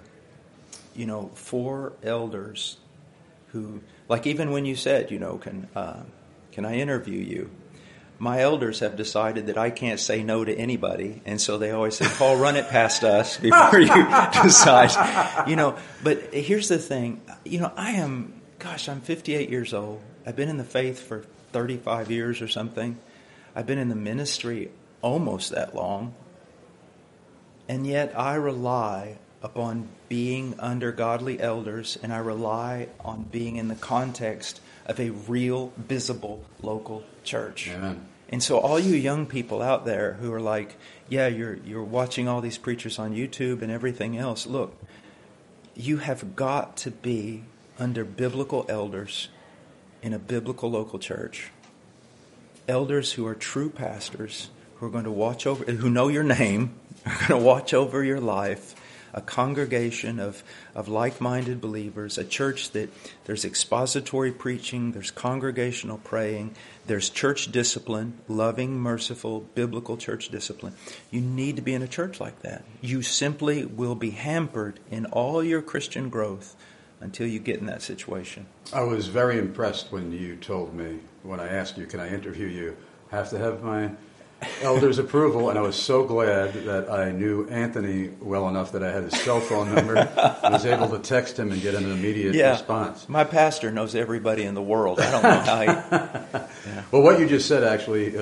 4 elders who, like even when you said, can I interview you? My elders have decided that I can't say no to anybody, and so they always say, "Paul, run it past us before you decide." But here's the thing. I'm 58 years old. I've been in the faith for 35 years or something. I've been in the ministry almost that long. And yet I rely upon being under godly elders, and I rely on being in the context of a real, visible, local church. Amen. And so all you young people out there who are like, yeah, you're watching all these preachers on YouTube and everything else, look, you have got to be under biblical elders in a biblical local church. Elders who are true pastors, who are going to watch over, who know your name, are going to watch over your life, a congregation of like-minded believers, a church that there's expository preaching, there's congregational praying, there's church discipline, loving, merciful, biblical church discipline. You need to be in a church like that. You simply will be hampered in all your Christian growth until you get in that situation. I was very impressed when you told me, when I asked you, can I interview you, I have to have my elder's approval, and I was so glad that I knew Anthony well enough that I had his cell phone number and was able to text him and get an immediate response. My pastor knows everybody in the world. I don't know how he... Yeah. Well, what you just said actually,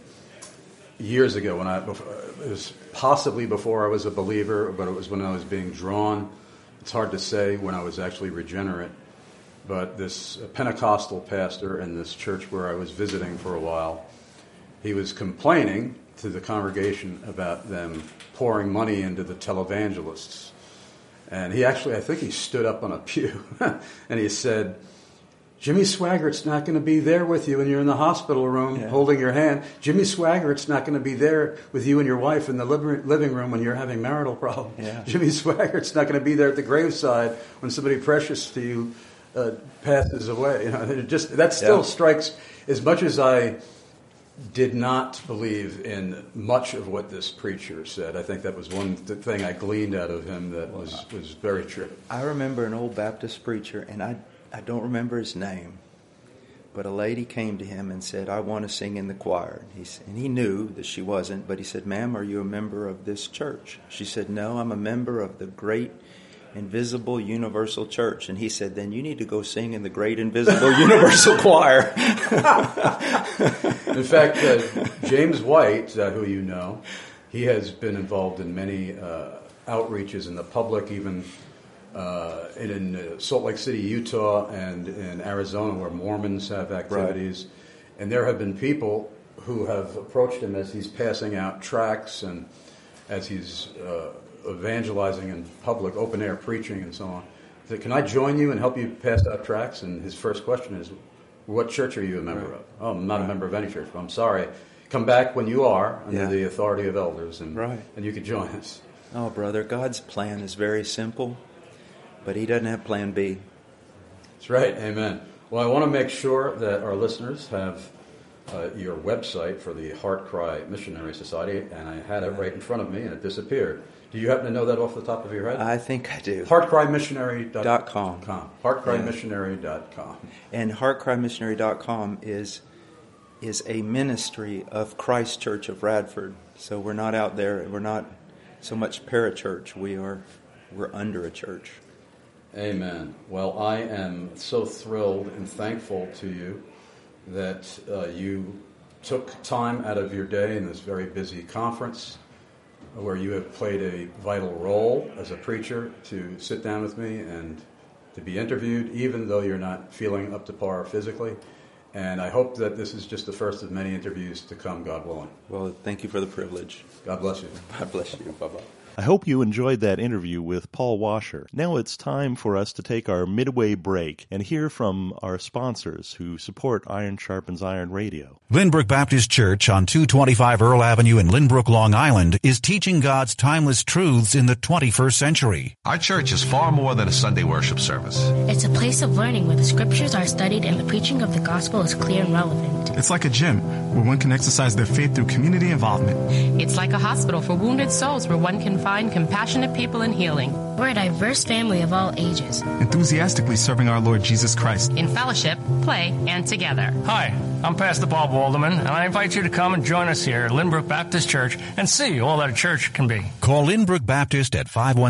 years ago, when it was possibly before I was a believer, but it was when I was being drawn. It's hard to say when I was actually regenerate, but this Pentecostal pastor in this church where I was visiting for a while, he was complaining to the congregation about them pouring money into the televangelists. And he actually, I think he stood up on a pew and he said, Jimmy Swaggart's not going to be there with you when you're in the hospital room holding your hand. Jimmy Swaggart's not going to be there with you and your wife in the living room when you're having marital problems. Yeah. Jimmy Swaggart's not going to be there at the graveside when somebody precious to you passes away. You know, that still strikes, as much as I did not believe in much of what this preacher said. I think that was one thing I gleaned out of him that was very true. I remember an old Baptist preacher, and I don't remember his name, but a lady came to him and said, I want to sing in the choir. And he knew that she wasn't, but he said, ma'am, are you a member of this church? She said, no, I'm a member of the great invisible universal church. And he said, then you need to go sing in the great invisible universal choir. In fact, James White, who you know, he has been involved in many outreaches in the public, even in Salt Lake City, Utah, and in Arizona, where Mormons have activities. Right. And there have been people who have approached him as he's passing out tracts and as he's evangelizing in public, open-air preaching and so on. Said, can I join you and help you pass out tracts? And his first question is, what church are you a member of? Oh, I'm not a member of any church. Well, I'm sorry. Come back when you are under the authority of elders, and you can join us. Oh, brother, God's plan is very simple, but he doesn't have plan B. That's right. Amen. Well, I want to make sure that our listeners have your website for the Heart Cry Missionary Society, and I had it right in front of me, and it disappeared. Do you happen to know that off the top of your head? I think I do. HeartCryMissionary.com. HeartCryMissionary.com. And HeartCryMissionary.com is a ministry of Christ Church of Radford. So we're not out there. We're not so much parachurch. We're under a church. Amen. Well, I am so thrilled and thankful to you that you took time out of your day in this very busy conference, where you have played a vital role as a preacher, to sit down with me and to be interviewed, even though you're not feeling up to par physically. And I hope that this is just the first of many interviews to come, God willing. Well, thank you for the privilege. God bless you. God bless you. Bye-bye. I hope you enjoyed that interview with Paul Washer. Now it's time for us to take our midway break and hear from our sponsors who support Iron Sharpens Iron Radio. Lynbrook Baptist Church on 225 Earl Avenue in Lynbrook, Long Island is teaching God's timeless truths in the 21st century. Our church is far more than a Sunday worship service. It's a place of learning where the scriptures are studied and the preaching of the gospel is clear and relevant. It's like a gym where one can exercise their faith through community involvement. It's like a hospital for wounded souls where one can find compassionate people in healing. We're a diverse family of all ages, enthusiastically serving our Lord Jesus Christ in fellowship, play, and together. Hi, I'm Pastor Bob Walderman, and I invite you to come and join us here at Lynbrook Baptist Church and see all that a church can be. Call Lynbrook Baptist at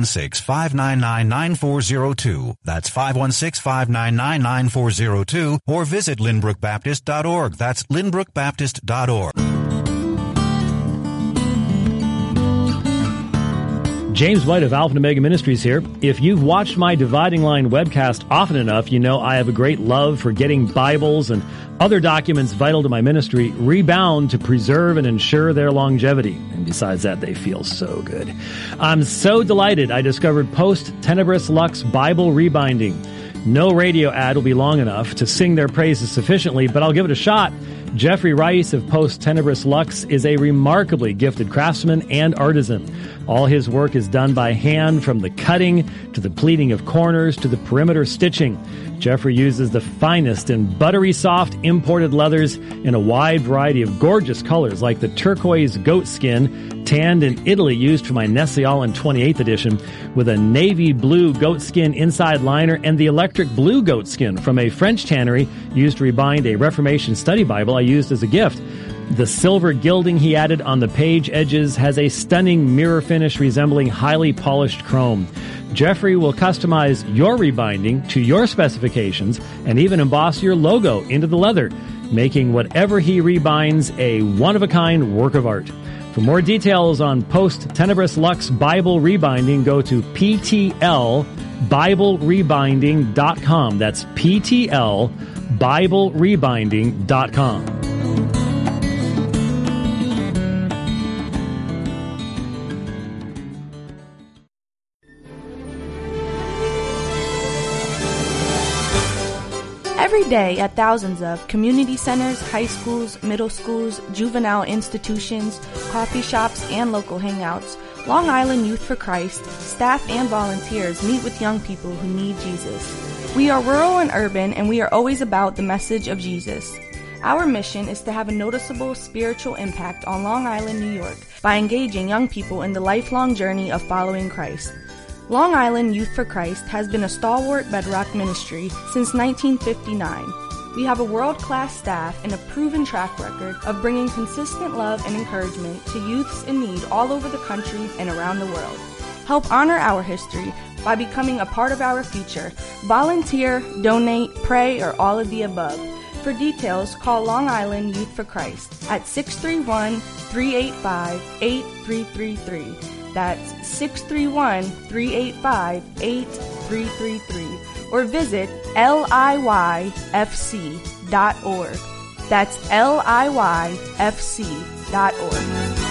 516-599-9402. That's 516-599-9402, or visit lynbrookbaptist.org. That's lynbrookbaptist.org. James White of Alpha and Omega Ministries here. If you've watched my Dividing Line webcast often enough, you know I have a great love for getting Bibles and other documents vital to my ministry rebound to preserve and ensure their longevity. And besides that, they feel so good. I'm so delighted I discovered Post Tenebris Lux Bible Rebinding. No radio ad will be long enough to sing their praises sufficiently, but I'll give it a shot. Jeffrey Rice of Post Tenebris Lux is a remarkably gifted craftsman and artisan. All his work is done by hand, from the cutting to the pleating of corners to the perimeter stitching. Jeffrey uses the finest and buttery soft imported leathers in a wide variety of gorgeous colors, like the turquoise goat skin, tanned in Italy, used for my Nestle All in 28th edition, with a navy blue goat skin inside liner, and the electric blue goat skin from a French tannery used to rebind a Reformation study Bible I used as a gift. The silver gilding he added on the page edges has a stunning mirror finish resembling highly polished chrome. Jeffrey will customize your rebinding to your specifications and even emboss your logo into the leather, making whatever he rebinds a one-of-a-kind work of art. For more details on Post Tenebris Lux Bible Rebinding, go to PTLBibleRebinding.com. That's PTLBibleRebinding.com. Every day at thousands of community centers, high schools, middle schools, juvenile institutions, coffee shops, and local hangouts, Long Island Youth for Christ, staff and volunteers meet with young people who need Jesus. We are rural and urban, and we are always about the message of Jesus. Our mission is to have a noticeable spiritual impact on Long Island, New York, by engaging young people in the lifelong journey of following Christ. Long Island Youth for Christ has been a stalwart bedrock ministry since 1959. We have a world-class staff and a proven track record of bringing consistent love and encouragement to youths in need all over the country and around the world. Help honor our history by becoming a part of our future. Volunteer, donate, pray, or all of the above. For details, call Long Island Youth for Christ at 631-385-8333. That's 631-385-8333. Or visit LIYFC.org. That's LIYFC.org.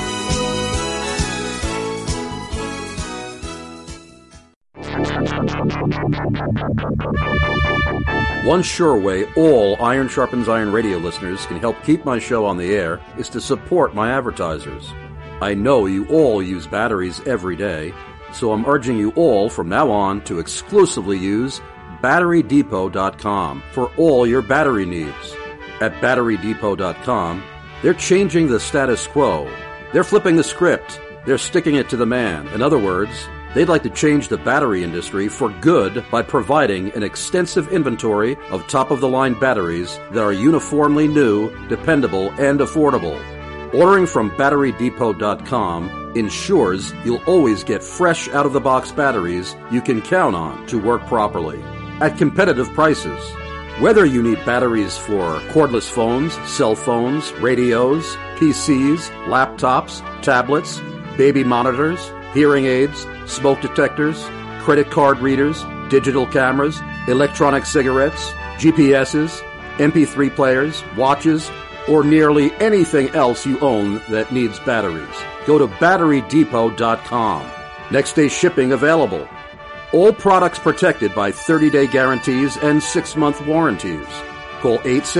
One sure way all Iron Sharpens Iron radio listeners can help keep my show on the air is to support my advertisers. I know you all use batteries every day, so I'm urging you all from now on to exclusively use BatteryDepot.com for all your battery needs. At BatteryDepot.com, they're changing the status quo. They're flipping the script. They're sticking it to the man. In other words, they'd like to change the battery industry for good by providing an extensive inventory of top-of-the-line batteries that are uniformly new, dependable, and affordable. Ordering from BatteryDepot.com ensures you'll always get fresh out-of-the-box batteries you can count on to work properly at competitive prices. Whether you need batteries for cordless phones, cell phones, radios, PCs, laptops, tablets, baby monitors, hearing aids, smoke detectors, credit card readers, digital cameras, electronic cigarettes, GPSs, MP3 players, watches, or nearly anything else you own that needs batteries, go to BatteryDepot.com. Next day shipping available. All products protected by 30-day guarantees and 6-month warranties. Call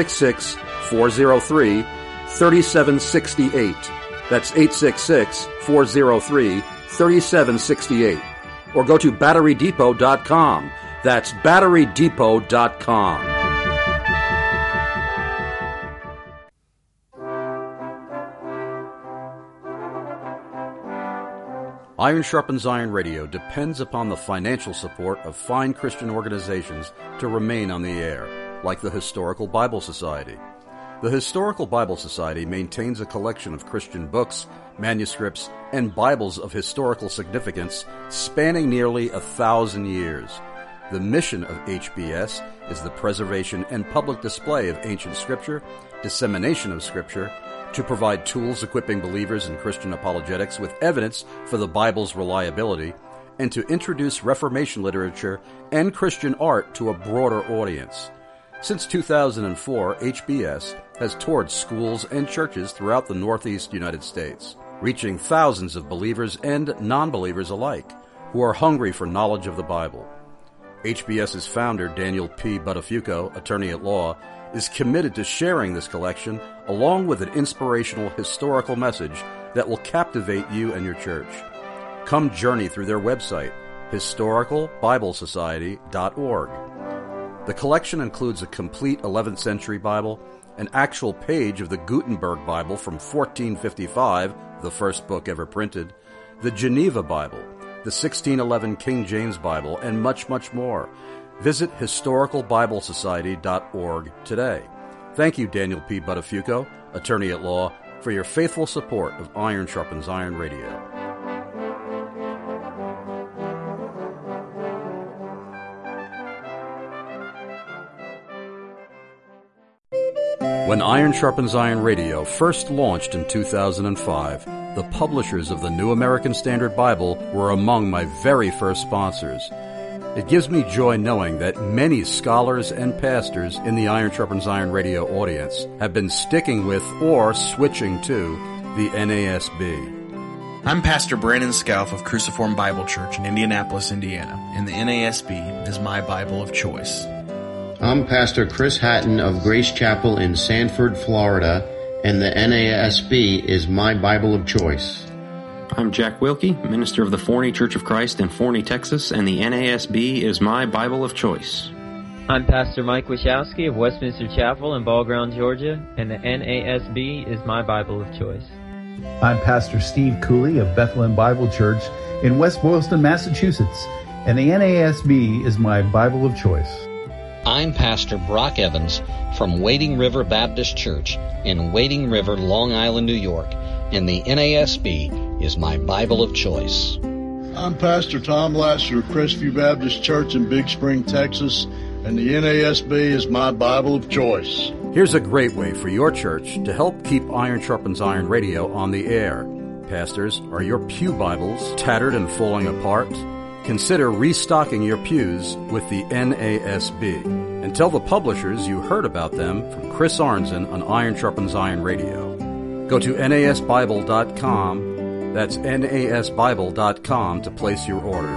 866-403-3768. That's 866-403-3768. Or go to BatteryDepot.com. That's BatteryDepot.com. Iron Sharpens Iron Radio depends upon the financial support of fine Christian organizations to remain on the air, like the Historical Bible Society. The Historical Bible Society maintains a collection of Christian books, manuscripts, and Bibles of historical significance spanning nearly 1,000 years. The mission of HBS is the preservation and public display of ancient Scripture, dissemination of Scripture, to provide tools equipping believers in Christian apologetics with evidence for the Bible's reliability, and to introduce Reformation literature and Christian art to a broader audience. Since 2004, HBS has toured schools and churches throughout the Northeast United States, reaching thousands of believers and non-believers alike who are hungry for knowledge of the Bible. HBS's founder, Daniel P. Buttafuoco, attorney at law, is committed to sharing this collection along with an inspirational historical message that will captivate you and your church. Come journey through their website, historicalbiblesociety.org. The collection includes a complete 11th century Bible, an actual page of the Gutenberg Bible from 1455, the first book ever printed, the Geneva Bible, the 1611 King James Bible, and much, much more. Visit historicalbiblesociety.org today. Thank you, Daniel P. Buttafuoco, attorney at law, for your faithful support of Iron Sharpens Iron Radio. When Iron Sharpens Iron Radio first launched in 2005, the publishers of the New American Standard Bible were among my very first sponsors. It gives me joy knowing that many scholars and pastors in the Iron Sharpens Iron Radio audience have been sticking with or switching to the NASB. I'm Pastor Brandon Scalf of Cruciform Bible Church in Indianapolis, Indiana, and the NASB is my Bible of choice. I'm Pastor Chris Hatton of Grace Chapel in Sanford, Florida, and the NASB is my Bible of choice. I'm Jack Wilkie, minister of the Forney Church of Christ in Forney, Texas, and the NASB is my Bible of choice. I'm Pastor Mike Wachowski of Westminster Chapel in Ball Ground, Georgia, and the NASB is my Bible of choice. I'm Pastor Steve Cooley of Bethlehem Bible Church in West Boylston, Massachusetts, and the NASB is my Bible of choice. I'm Pastor Brock Evans from Wading River Baptist Church in Wading River, Long Island, New York, and the NASB is my Bible of choice. I'm Pastor Tom Lasser of Crestview Baptist Church in Big Spring, Texas, and the NASB is my Bible of choice. Here's a great way for your church to help keep Iron Sharpens Iron Radio on the air. Pastors, are your pew Bibles tattered and falling apart? Consider restocking your pews with the NASB and tell the publishers you heard about them from Chris Arnzen on Iron Sharpens Iron Radio. Go to nasbible.com, that's nasbible.com, to place your order.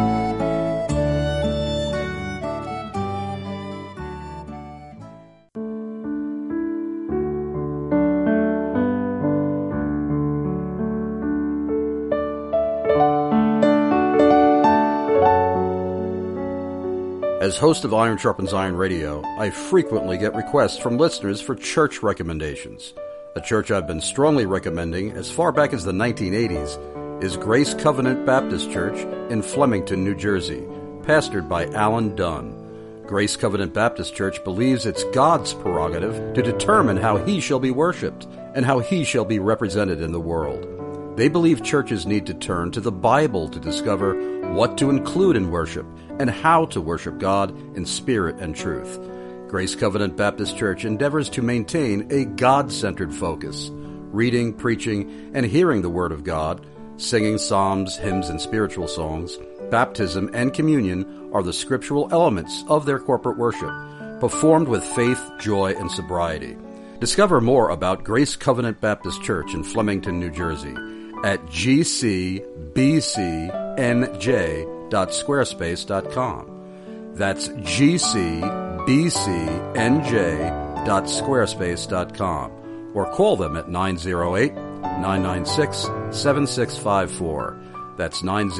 As host of Iron Sharpens Iron Radio, I frequently get requests from listeners for church recommendations. A church I've been strongly recommending as far back as the 1980s is Grace Covenant Baptist Church in Flemington, New Jersey, pastored by Alan Dunn. Grace Covenant Baptist Church believes it's God's prerogative to determine how He shall be worshipped and how He shall be represented in the world. They believe churches need to turn to the Bible to discover what to include in worship and how to worship God in spirit and truth. Grace Covenant Baptist Church endeavors to maintain a God-centered focus, reading, preaching, and hearing the Word of God, singing psalms, hymns, and spiritual songs. Baptism and communion are the scriptural elements of their corporate worship, performed with faith, joy, and sobriety. Discover more about Grace Covenant Baptist Church in Flemington, New Jersey at gcbcnj.squarespace.com. That's gcbcnj.squarespace.com, or call them at 908-996-7654. That's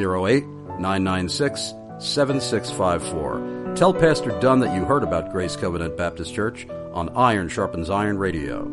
908-996-7654. Tell Pastor Dunn that you heard about Grace Covenant Baptist Church on Iron Sharpens Iron Radio.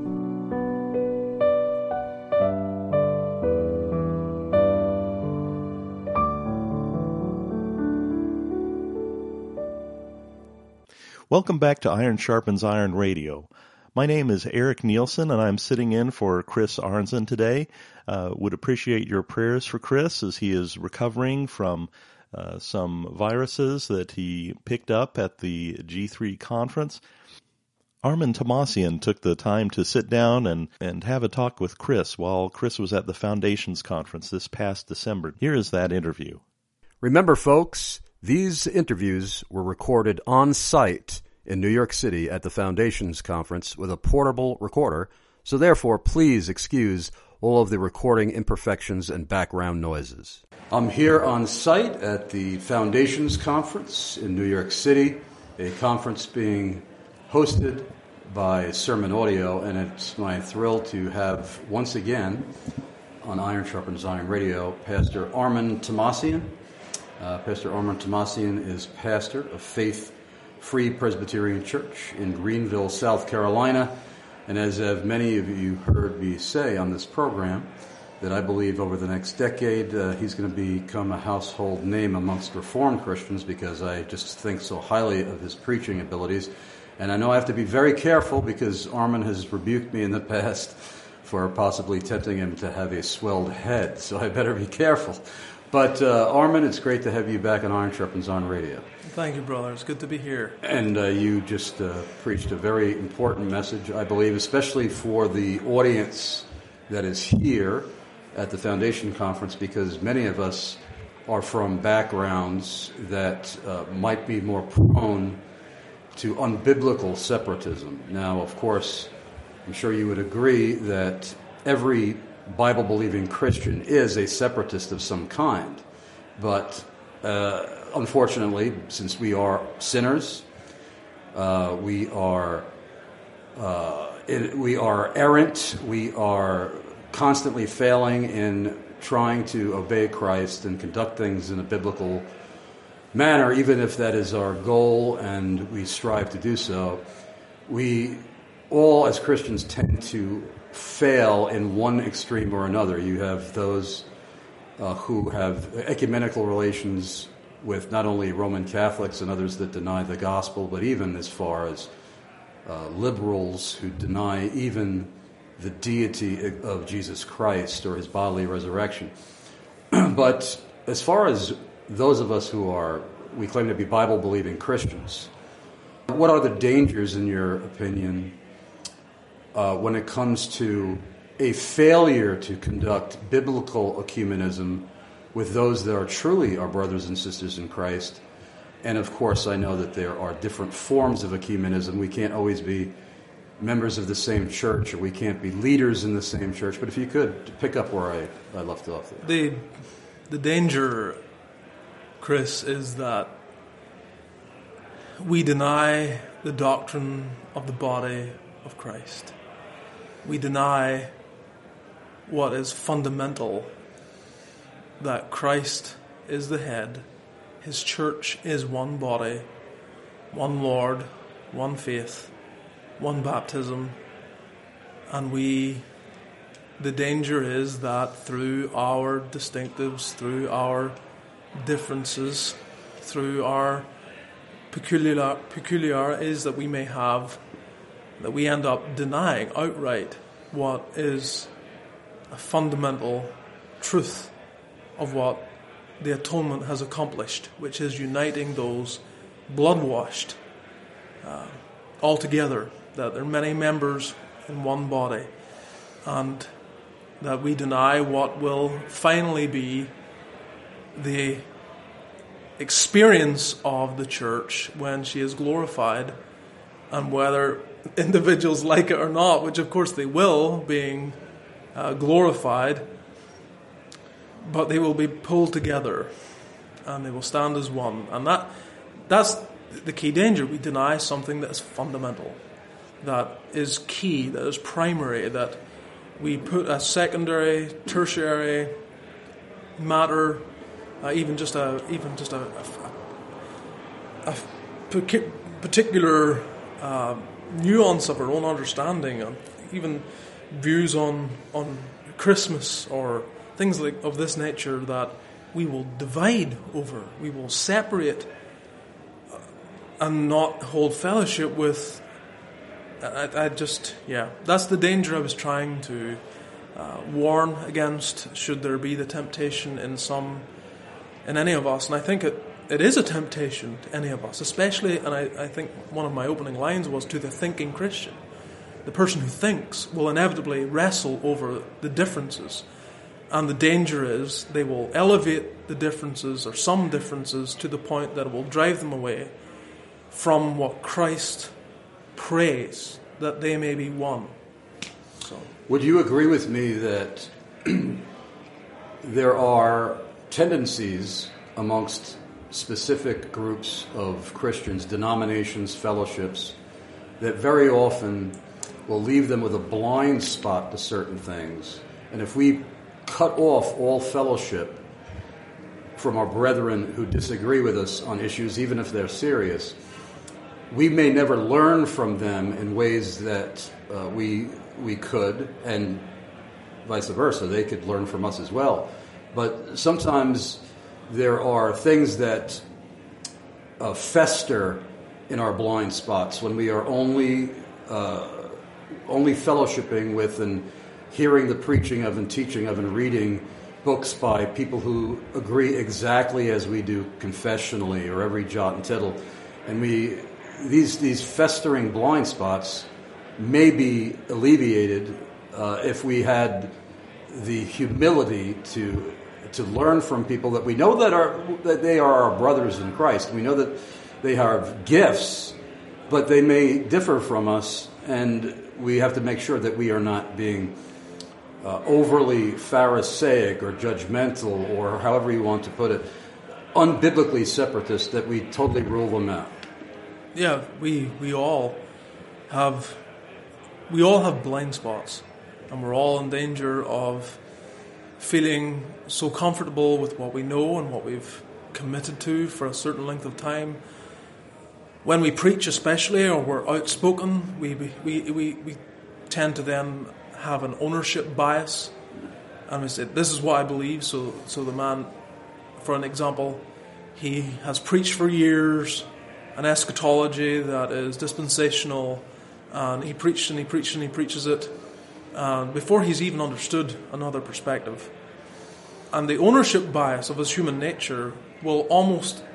Welcome back to Iron Sharpens Iron Radio. My name is Eric Nielsen, and I'm sitting in for Chris Arnzen today. Would appreciate your prayers for Chris as he is recovering from some viruses that he picked up at the G3 conference. Armin Tomasian took the time to sit down and have a talk with Chris while Chris was at the Foundations Conference this past December. Here is that interview. Remember, folks, these interviews were recorded on site in New York City at the Foundations Conference with a portable recorder, so therefore please excuse all of the recording imperfections and background noises. I'm here on site at the Foundations Conference in New York City, a conference being hosted by Sermon Audio, and it's my thrill to have once again on Iron Sharpens Iron Radio, Pastor Armin Tomassian. Pastor Armin Tomassian is pastor of Faith Free Presbyterian Church in Greenville, South Carolina. And as have many of you heard me say on this program, that I believe over the next decade he's going to become a household name amongst Reformed Christians because I just think so highly of his preaching abilities. And I know I have to be very careful because Armin has rebuked me in the past for possibly tempting him to have a swelled head, so I better be careful. But Armin, it's great to have you back on Iron Sharpens Iron Radio. Thank you, brother. It's good to be here. And you just preached a very important message, I believe, especially for the audience that is here at the Foundation Conference, because many of us are from backgrounds that might be more prone to unbiblical separatism. Now, of course, I'm sure you would agree that every Bible-believing Christian is a separatist of some kind. But unfortunately, since we are sinners, we are errant, we are constantly failing in trying to obey Christ and conduct things in a biblical manner, even if that is our goal and we strive to do so. We all, as Christians, tend to fail in one extreme or another. You have those who have ecumenical relations with not only Roman Catholics and others that deny the gospel, but even as far as liberals who deny even the deity of Jesus Christ or his bodily resurrection. But as far as those of us who we claim to be Bible-believing Christians, what are the dangers, in your opinion, when it comes to a failure to conduct biblical ecumenism with those that are truly our brothers and sisters in Christ? And of course, I know that there are different forms of ecumenism. We can't always be members of the same church, or we can't be leaders in the same church. But if you could pick up where I left off there. The danger, Chris, is that we deny the doctrine of the body of Christ. We deny what is fundamental, that Christ is the head, his church is one body, one Lord, one faith, one baptism, and the danger is that through our distinctives, through our differences, through our peculiarities that we may have, that we end up denying outright what is a fundamental truth of what the atonement has accomplished, which is uniting those blood-washed all together, that there are many members in one body, and that we deny what will finally be the experience of the church when she is glorified, and whether individuals like it or not, which of course they will, being glorified, but they will be pulled together and they will stand as one. And that's the key danger. We deny something that is fundamental, that is key, that is primary, that we put a secondary, tertiary matter, even just a particular nuance of our own understanding, and even views on Christmas or things of this nature, that we will divide over, we will separate and not hold fellowship with. That's the danger I was trying to warn against, should there be the temptation in any of us. And I think it is a temptation to any of us, especially, and I think one of my opening lines was, to the thinking Christian. The person who thinks will inevitably wrestle over the differences And the danger is they will elevate the differences, or some differences, to the point that it will drive them away from what Christ prays, that they may be one. So, would you agree with me that there are tendencies amongst specific groups of Christians, denominations, fellowships, that very often will leave them with a blind spot to certain things? And if we cut off all fellowship from our brethren who disagree with us on issues, even if they're serious, we may never learn from them in ways that we could, and vice versa. They could learn from us as well. But sometimes there are things that fester in our blind spots when we are only fellowshipping with and hearing the preaching of and teaching of and reading books by people who agree exactly as we do confessionally, or every jot and tittle. And these festering blind spots may be alleviated if we had the humility to learn from people that we know that they are our brothers in Christ. We know that they have gifts, but they may differ from us, and we have to make sure that we are not being overly Pharisaic or judgmental, or however you want to put it, unbiblically separatist, that we totally rule them out. Yeah, we all have blind spots, and we're all in danger of feeling so comfortable with what we know and what we've committed to for a certain length of time. When we preach, especially, or we're outspoken, we tend to then have an ownership bias, and we say, this is what I believe. So the man, for an example, he has preached for years an eschatology that is dispensational, and he preached and he preached and he preaches it before he's even understood another perspective. And the ownership bias of his human nature will almost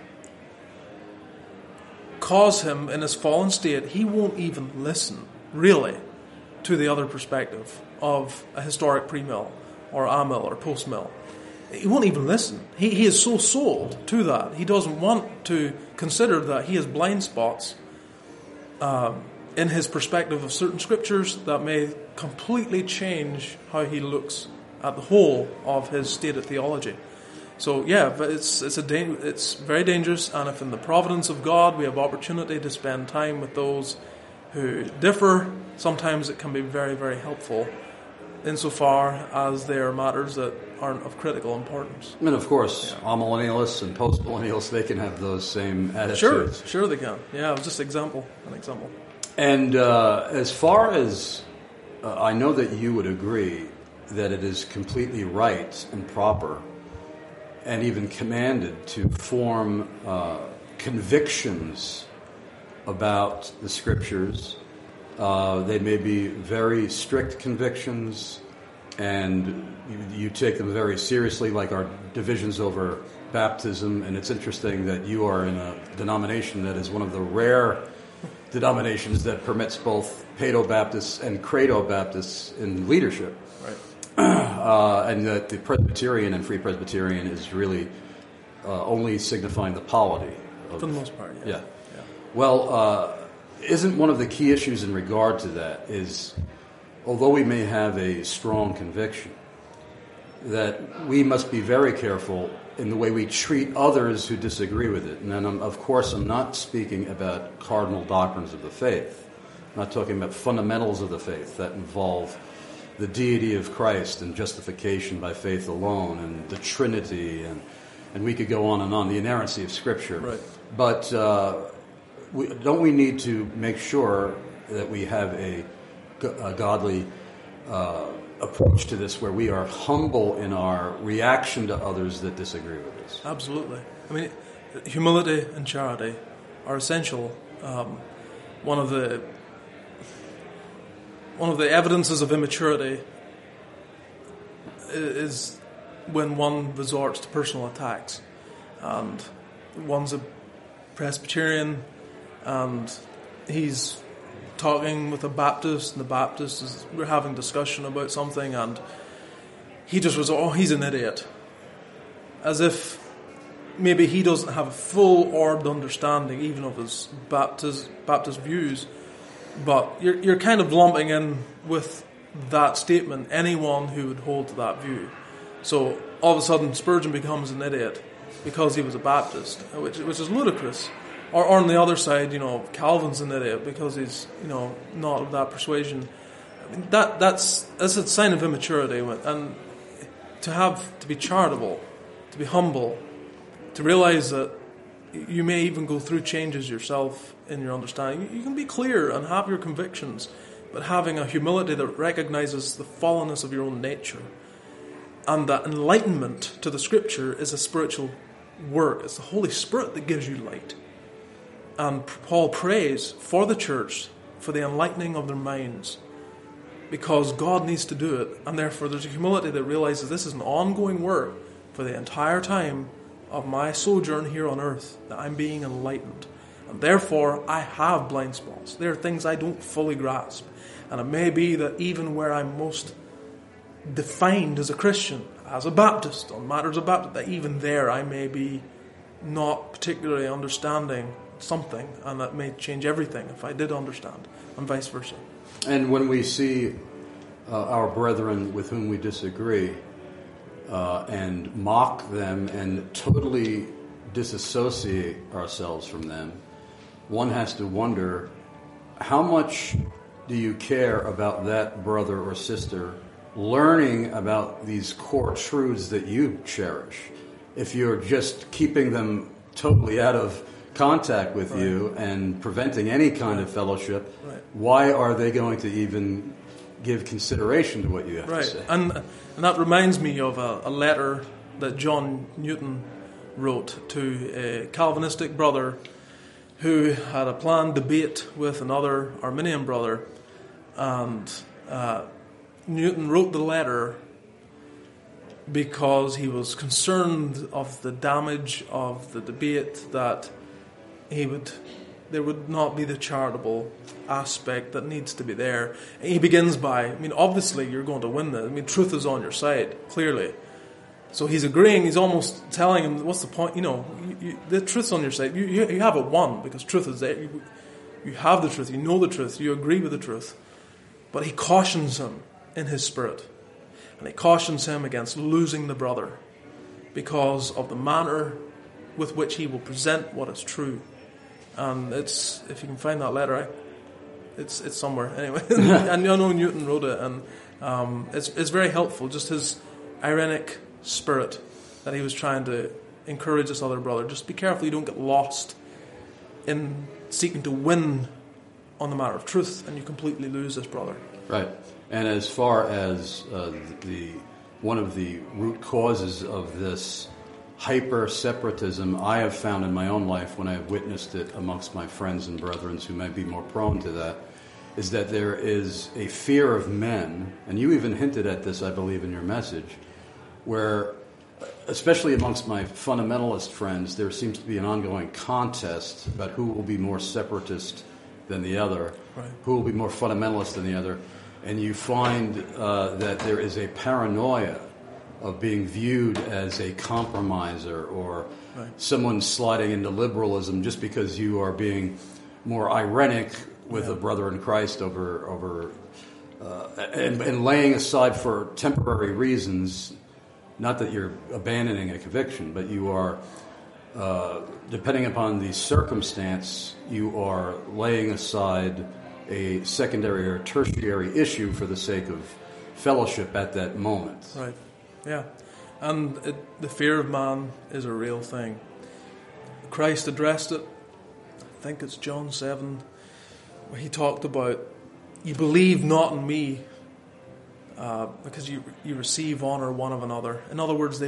cause him, in his fallen state, he won't even listen, really, to the other perspective of a historic pre-mill or a-mill or post-mill. He won't even listen. He is so sold to that. He doesn't want to consider that he has blind spots in his perspective of certain scriptures that may completely change how he looks at the whole of his stated theology. So yeah, but it's very dangerous, and if in the providence of God we have opportunity to spend time with those who differ, sometimes it can be very, very helpful insofar as they are matters that aren't of critical importance. And of course, amillennialists and post-millennials, they can have those same attitudes. Sure they can. Yeah, it was just an example. And as far as I know that you would agree that it is completely right and proper and even commanded to form convictions about the Scriptures. They may be very strict convictions, and you take them very seriously, like our divisions over baptism. And it's interesting that you are in a denomination that is one of the rare denominations that permits both Paedo-Baptists and Credo-Baptists in leadership. Right. And that the Presbyterian and Free Presbyterian is really only signifying the polity. For the most part, yeah. Well, isn't one of the key issues in regard to that is, although we may have a strong conviction, that we must be very careful in the way we treat others who disagree with it. And then, of course, I'm not speaking about cardinal doctrines of the faith. I'm not talking about fundamentals of the faith that involve the deity of Christ and justification by faith alone, and the Trinity, and we could go on, the inerrancy of Scripture. Right. But don't we need to make sure that we have a godly approach to this, where we are humble in our reaction to others that disagree with us? Absolutely. I mean, humility and charity are essential. One of the evidences of immaturity is when one resorts to personal attacks. And one's a Presbyterian, and he's talking with a Baptist, and we're having discussion about something, and he just was, he's an idiot. As if maybe he doesn't have a full-orbed understanding even of his Baptist views. But you're kind of lumping in with that statement anyone who would hold to that view. So all of a sudden Spurgeon becomes an idiot because he was a Baptist, which is ludicrous. Or on the other side, Calvin's an idiot because he's, not of that persuasion. I mean, that's a sign of immaturity. And to be charitable, to be humble, to realize that you may even go through changes yourself in your understanding. You can be clear and have your convictions, but having a humility that recognizes the fallenness of your own nature, and that enlightenment to the Scripture is a spiritual work. It's the Holy Spirit that gives you light. And Paul prays for the church, for the enlightening of their minds, because God needs to do it. And therefore there's a humility that realizes this is an ongoing work for the entire time of my sojourn here on earth, that I'm being enlightened. And therefore I have blind spots. There are things I don't fully grasp. And it may be that even where I'm most defined as a Christian, as a Baptist, on matters of Baptist, that even there I may be not particularly understanding something, and that may change everything if I did understand, and vice versa. And when we see our brethren with whom we disagree and mock them and totally disassociate ourselves from them, one has to wonder, how much do you care about that brother or sister learning about these core truths that you cherish? If you're just keeping them totally out of contact with you and preventing any kind of fellowship, why are they going to even give consideration to what you have to say? And that reminds me of a letter that John Newton wrote to a Calvinistic brother who had a planned debate with another Arminian brother, and Newton wrote the letter because he was concerned of the damage of the debate, that there would not be the charitable aspect that needs to be there. And he begins by, obviously you're going to win this. Truth is on your side, clearly. So he's agreeing, he's almost telling him, what's the point? The truth's on your side. You have it won, because truth is there. You have the truth, you know the truth, you agree with the truth. But he cautions him in his spirit. And he cautions him against losing the brother because of the manner with which he will present what is true. And it's, if you can find that letter, it's somewhere anyway. And I know Newton wrote it, and it's very helpful. Just his ironic spirit that he was trying to encourage this other brother. Just be careful you don't get lost in seeking to win on the matter of truth, and you completely lose this brother. Right. And as far as one of the root causes of this hyper-separatism I have found in my own life when I have witnessed it amongst my friends and brethren who may be more prone to that, is that there is a fear of men, and you even hinted at this, I believe, in your message, where, especially amongst my fundamentalist friends, there seems to be an ongoing contest about who will be more separatist than the other, who will be more fundamentalist than the other, and you find that there is a paranoia of being viewed as a compromiser or someone sliding into liberalism just because you are being more ironic with a brother in Christ over and laying aside for temporary reasons, not that you're abandoning a conviction, but you are, depending upon the circumstance, you are laying aside a secondary or tertiary issue for the sake of fellowship at that moment. Right. Yeah, and the fear of man is a real thing. Christ addressed it, I think it's John 7, where he talked about, you believe not in me because you receive honor one of another. In other words,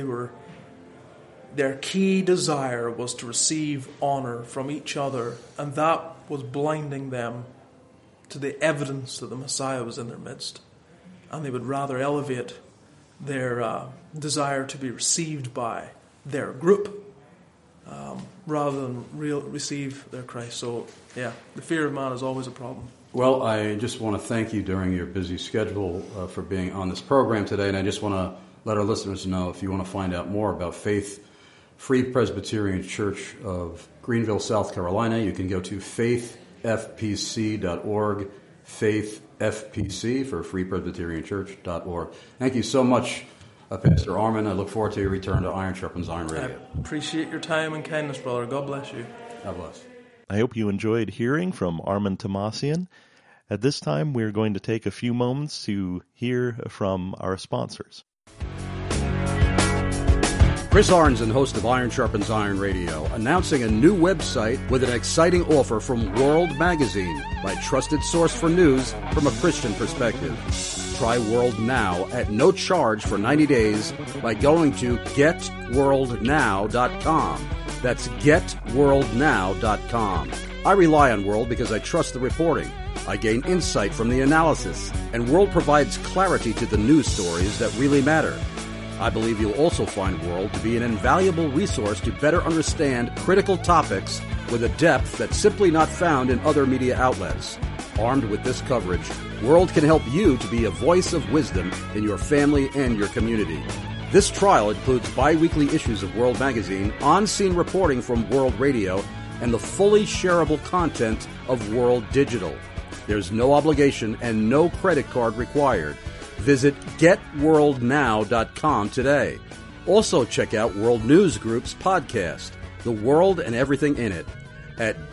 their key desire was to receive honor from each other, and that was blinding them to the evidence that the Messiah was in their midst. And they would rather elevate their desire to be received by their group rather than receive their Christ. So, yeah, the fear of man is always a problem. Well, I just want to thank you during your busy schedule for being on this program today, and I just want to let our listeners know if you want to find out more about Faith Free Presbyterian Church of Greenville, South Carolina, you can go to faithfpc.org, faithfpc for freepresbyterianchurch.org. Thank you so much, Pastor Armin. I look forward to your return to Iron Sharpens Iron Radio. I appreciate your time and kindness, brother. God bless you. God bless. I hope you enjoyed hearing from Armin Tomasian. At this time, we're going to take a few moments to hear from our sponsors. Chris Arnzen, host of Iron Sharpens Iron Radio, announcing a new website with an exciting offer from World Magazine, my trusted source for news from a Christian perspective. Try World Now at no charge for 90 days by going to getworldnow.com. That's getworldnow.com. I rely on World because I trust the reporting. I gain insight from the analysis, and World provides clarity to the news stories that really matter. I believe you'll also find World to be an invaluable resource to better understand critical topics with a depth that's simply not found in other media outlets. Armed with this coverage, World can help you to be a voice of wisdom in your family and your community. This trial includes bi-weekly issues of World Magazine, on-scene reporting from World Radio, and the fully shareable content of World Digital. There's no obligation and no credit card required. Visit getworldnow.com today. Also check out World News Group's podcast, The World and Everything in It, at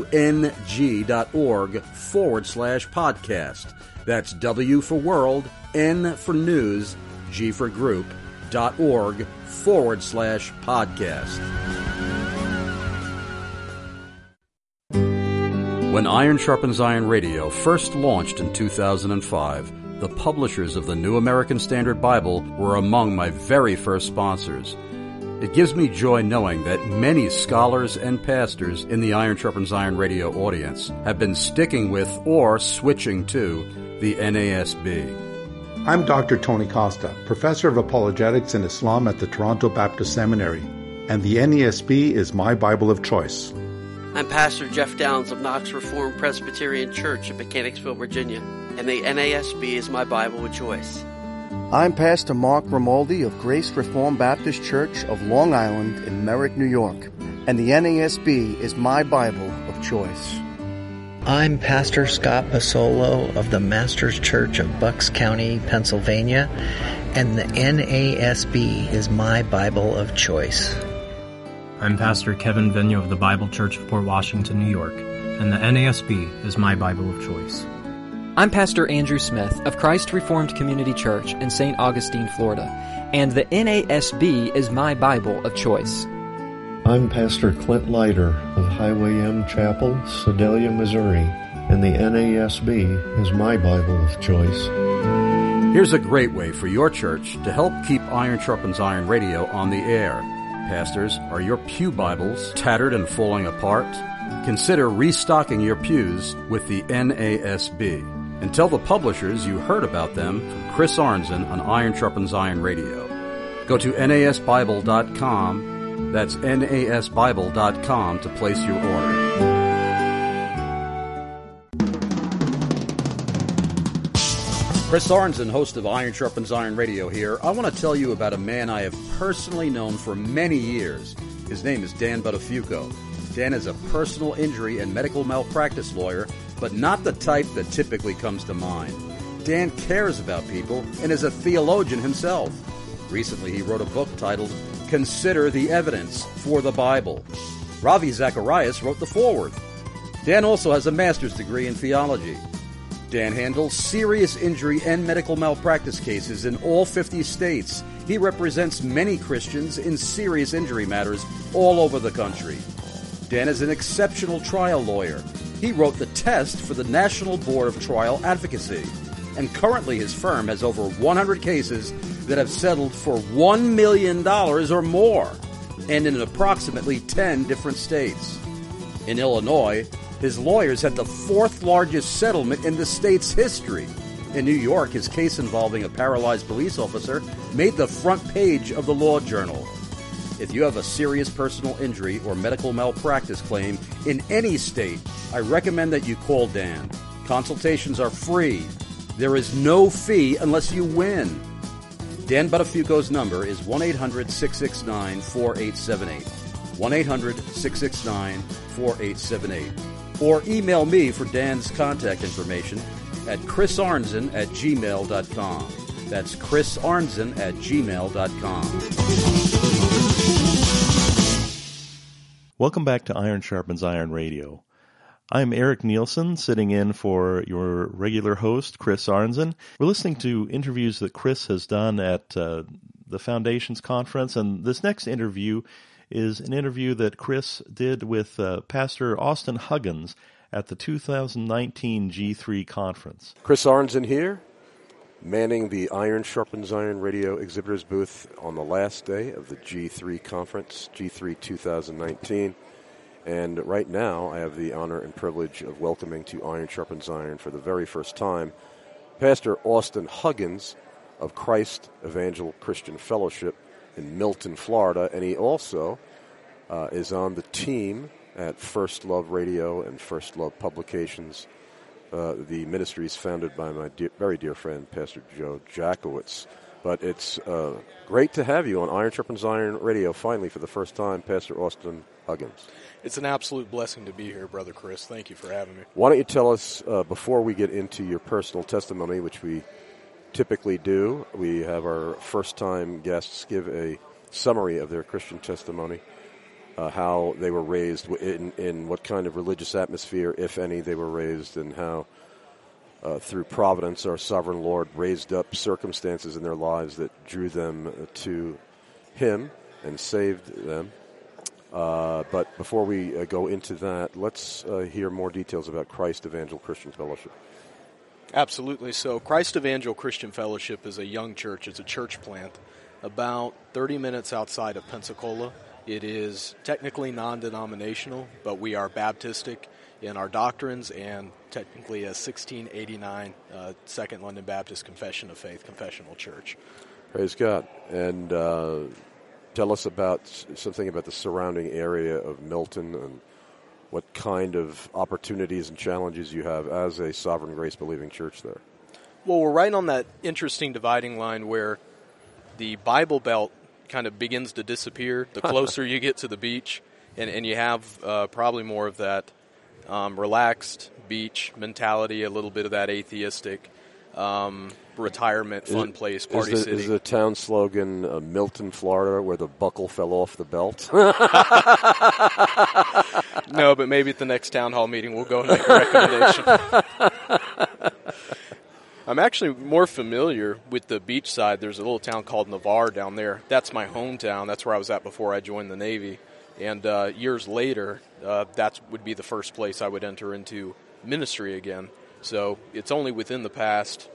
wng.org/podcast. That's W for World, N for News, G for Group.org/podcast. When Iron Sharpens Iron Radio first launched in 2005, the publishers of the New American Standard Bible were among my very first sponsors. It gives me joy knowing that many scholars and pastors in the Iron Sharpens Iron Radio audience have been sticking with or switching to the NASB. I'm Dr. Tony Costa, Professor of Apologetics and Islam at the Toronto Baptist Seminary, and the NASB is my Bible of choice. I'm Pastor Jeff Downs of Knox Reformed Presbyterian Church in Mechanicsville, Virginia, and the NASB is my Bible of choice. I'm Pastor Mark Romaldi of Grace Reformed Baptist Church of Long Island in Merrick, New York, and the NASB is my Bible of choice. I'm Pastor Scott Pasolo of the Masters Church of Bucks County, Pennsylvania, and the NASB is my Bible of choice. I'm Pastor Kevin Vigneault of the Bible Church of Port Washington, New York, and the NASB is my Bible of choice. I'm Pastor Andrew Smith of Christ Reformed Community Church in St. Augustine, Florida, and the NASB is my Bible of choice. I'm Pastor Clint Leiter of Highway M Chapel, Sedalia, Missouri, and the NASB is my Bible of choice. Here's a great way for your church to help keep Iron Sharpens Iron Radio on the air. Pastors, are your pew Bibles tattered and falling apart? Consider restocking your pews with the NASB. And tell the publishers you heard about them from Chris Arnzen on Iron Sharpens Iron Radio. Go to nasbible.com, that's nasbible.com, to place your order. Chris Arnzen, host of Iron Sharpens Iron Radio here. I want to tell you about a man I have personally known for many years. His name is Dan Buttafuoco. Dan is a personal injury and medical malpractice lawyer, but not the type that typically comes to mind. Dan cares about people and is a theologian himself. Recently, he wrote a book titled Consider the Evidence for the Bible. Ravi Zacharias wrote the foreword. Dan also has a master's degree in theology. Dan handles serious injury and medical malpractice cases in all 50 states. He represents many Christians in serious injury matters all over the country. Dan is an exceptional trial lawyer. He wrote the test for the National Board of Trial Advocacy. And currently his firm has over 100 cases that have settled for $1 million or more, and in approximately 10 different states. In Illinois, his lawyers had the fourth largest settlement in the state's history. In New York, his case involving a paralyzed police officer made the front page of the Law Journal. If you have a serious personal injury or medical malpractice claim in any state, I recommend that you call Dan. Consultations are free. There is no fee unless you win. Dan Buttafuoco's number is 1-800-669-4878. 1-800-669-4878. Or email me for Dan's contact information at chrisarnzen@gmail.com. That's chrisarnzen@gmail.com. Welcome back to Iron Sharpens Iron Radio. I'm Eric Nielsen, sitting in for your regular host, Chris Arnzen. We're listening to interviews that Chris has done at the Foundations Conference, and this next interview is an interview that Chris did with Pastor Austin Huggins at the 2019 G3 Conference. Chris Arnzen here, manning the Iron Sharpens Iron Radio exhibitors booth on the last day of the G3 Conference, G3 2019. And right now, I have the honor and privilege of welcoming to Iron Sharpens Iron for the very first time Pastor Austin Huggins of Christ Evangel Christian Fellowship in Milton, Florida. And he also is on the team at First Love Radio and First Love Publications, the ministries founded by my very dear friend, Pastor Joe Jackowitz. But it's great to have you on Iron Sharpens Iron Radio, finally, for the first time, Pastor Austin Huggins. It's an absolute blessing to be here, Brother Chris. Thank you for having me. Why don't you tell us, before we get into your personal testimony, which we typically do, we have our first-time guests give a summary of their Christian testimony, how they were raised, in what kind of religious atmosphere, if any, they were raised, and how through providence, our sovereign Lord raised up circumstances in their lives that drew them to Him and saved them. But before we go into that, let's hear more details about Christ Evangel Christian Fellowship. Absolutely. So Christ Evangel Christian Fellowship is a young church. It's a church plant about 30 minutes outside of Pensacola. It is technically non-denominational, but we are Baptistic in our doctrines and technically a 1689 Second London Baptist Confession of Faith confessional church. Praise God. And tell us about something about the surrounding area of Milton and what kind of opportunities and challenges you have as a Sovereign Grace believing church there. Well, we're right on that interesting dividing line where the Bible Belt kind of begins to disappear the closer you get to the beach, and you have probably more of that relaxed beach mentality, a little bit of that atheistic retirement, fun place, party city. Is the town slogan Milton, Florida, where the buckle fell off the belt? No, but maybe at the next town hall meeting we'll go and make a recommendation. I'm actually more familiar with the beach side. There's a little town called Navarre down there. That's my hometown. That's where I was at before I joined the Navy. And years later, that would be the first place I would enter into ministry again. So it's only within the past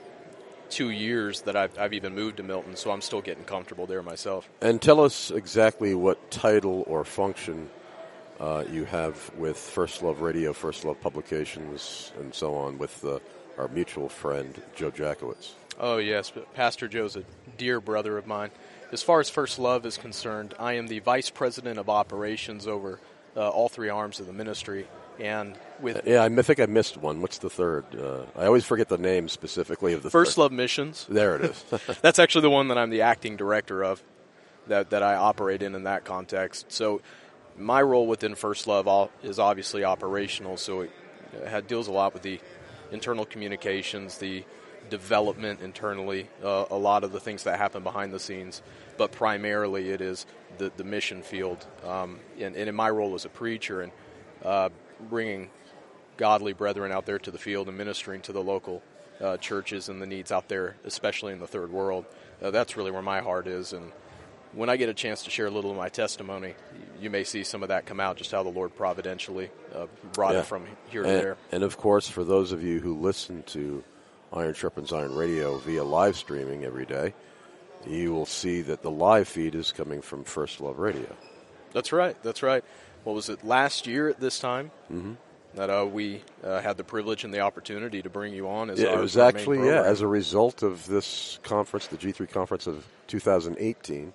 2 years that I've even moved to Milton, so I'm still getting comfortable there myself. And tell us exactly what title or function you have with First Love Radio, First Love Publications, and so on, with our mutual friend, Joe Jackowitz. Oh, yes. Pastor Joe's a dear brother of mine. As far as First Love is concerned, I am the Vice President of Operations over all three arms of the ministry. And with I think I missed one. What's the third? I always forget the name specifically of the First Love Missions. There it is. That's actually the one that I'm the acting director of, that I operate in that context. So my role within First Love is obviously operational, so it deals a lot with the internal communications, the development internally, a lot of the things that happen behind the scenes, but primarily it is the mission field. And in my role as a preacher and bringing godly brethren out there to the field and ministering to the local churches and the needs out there, especially in the third world, that's really where my heart is. And when I get a chance to share a little of my testimony, you may see some of that come out, just how the Lord providentially brought it from here to there. And, of course, for those of you who listen to Iron Sharpens Iron Radio via live streaming every day, you will see that the live feed is coming from First Love Radio. That's right. What was it, last year at this time? Mm-hmm. That we had the privilege and the opportunity to bring you on as it was actually, as a result of this conference, the G3 conference of 2018.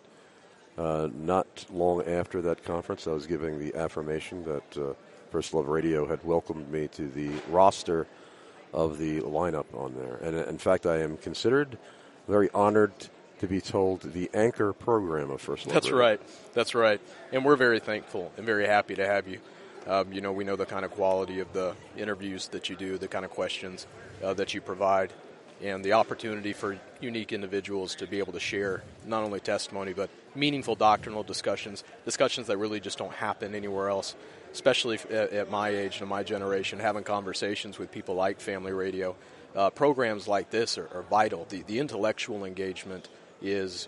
Not long after that conference, I was giving the affirmation that First Love Radio had welcomed me to the roster of the lineup on there. And in fact, I am considered very honored to be told the anchor program of First Love. That's right. That's right. And we're very thankful and very happy to have you. We know the kind of quality of the interviews that you do, the kind of questions that you provide, and the opportunity for unique individuals to be able to share not only testimony but meaningful doctrinal discussions that really just don't happen anywhere else, especially at my age and my generation, having conversations with people like Family Radio. Programs like this are vital. The intellectual engagement is,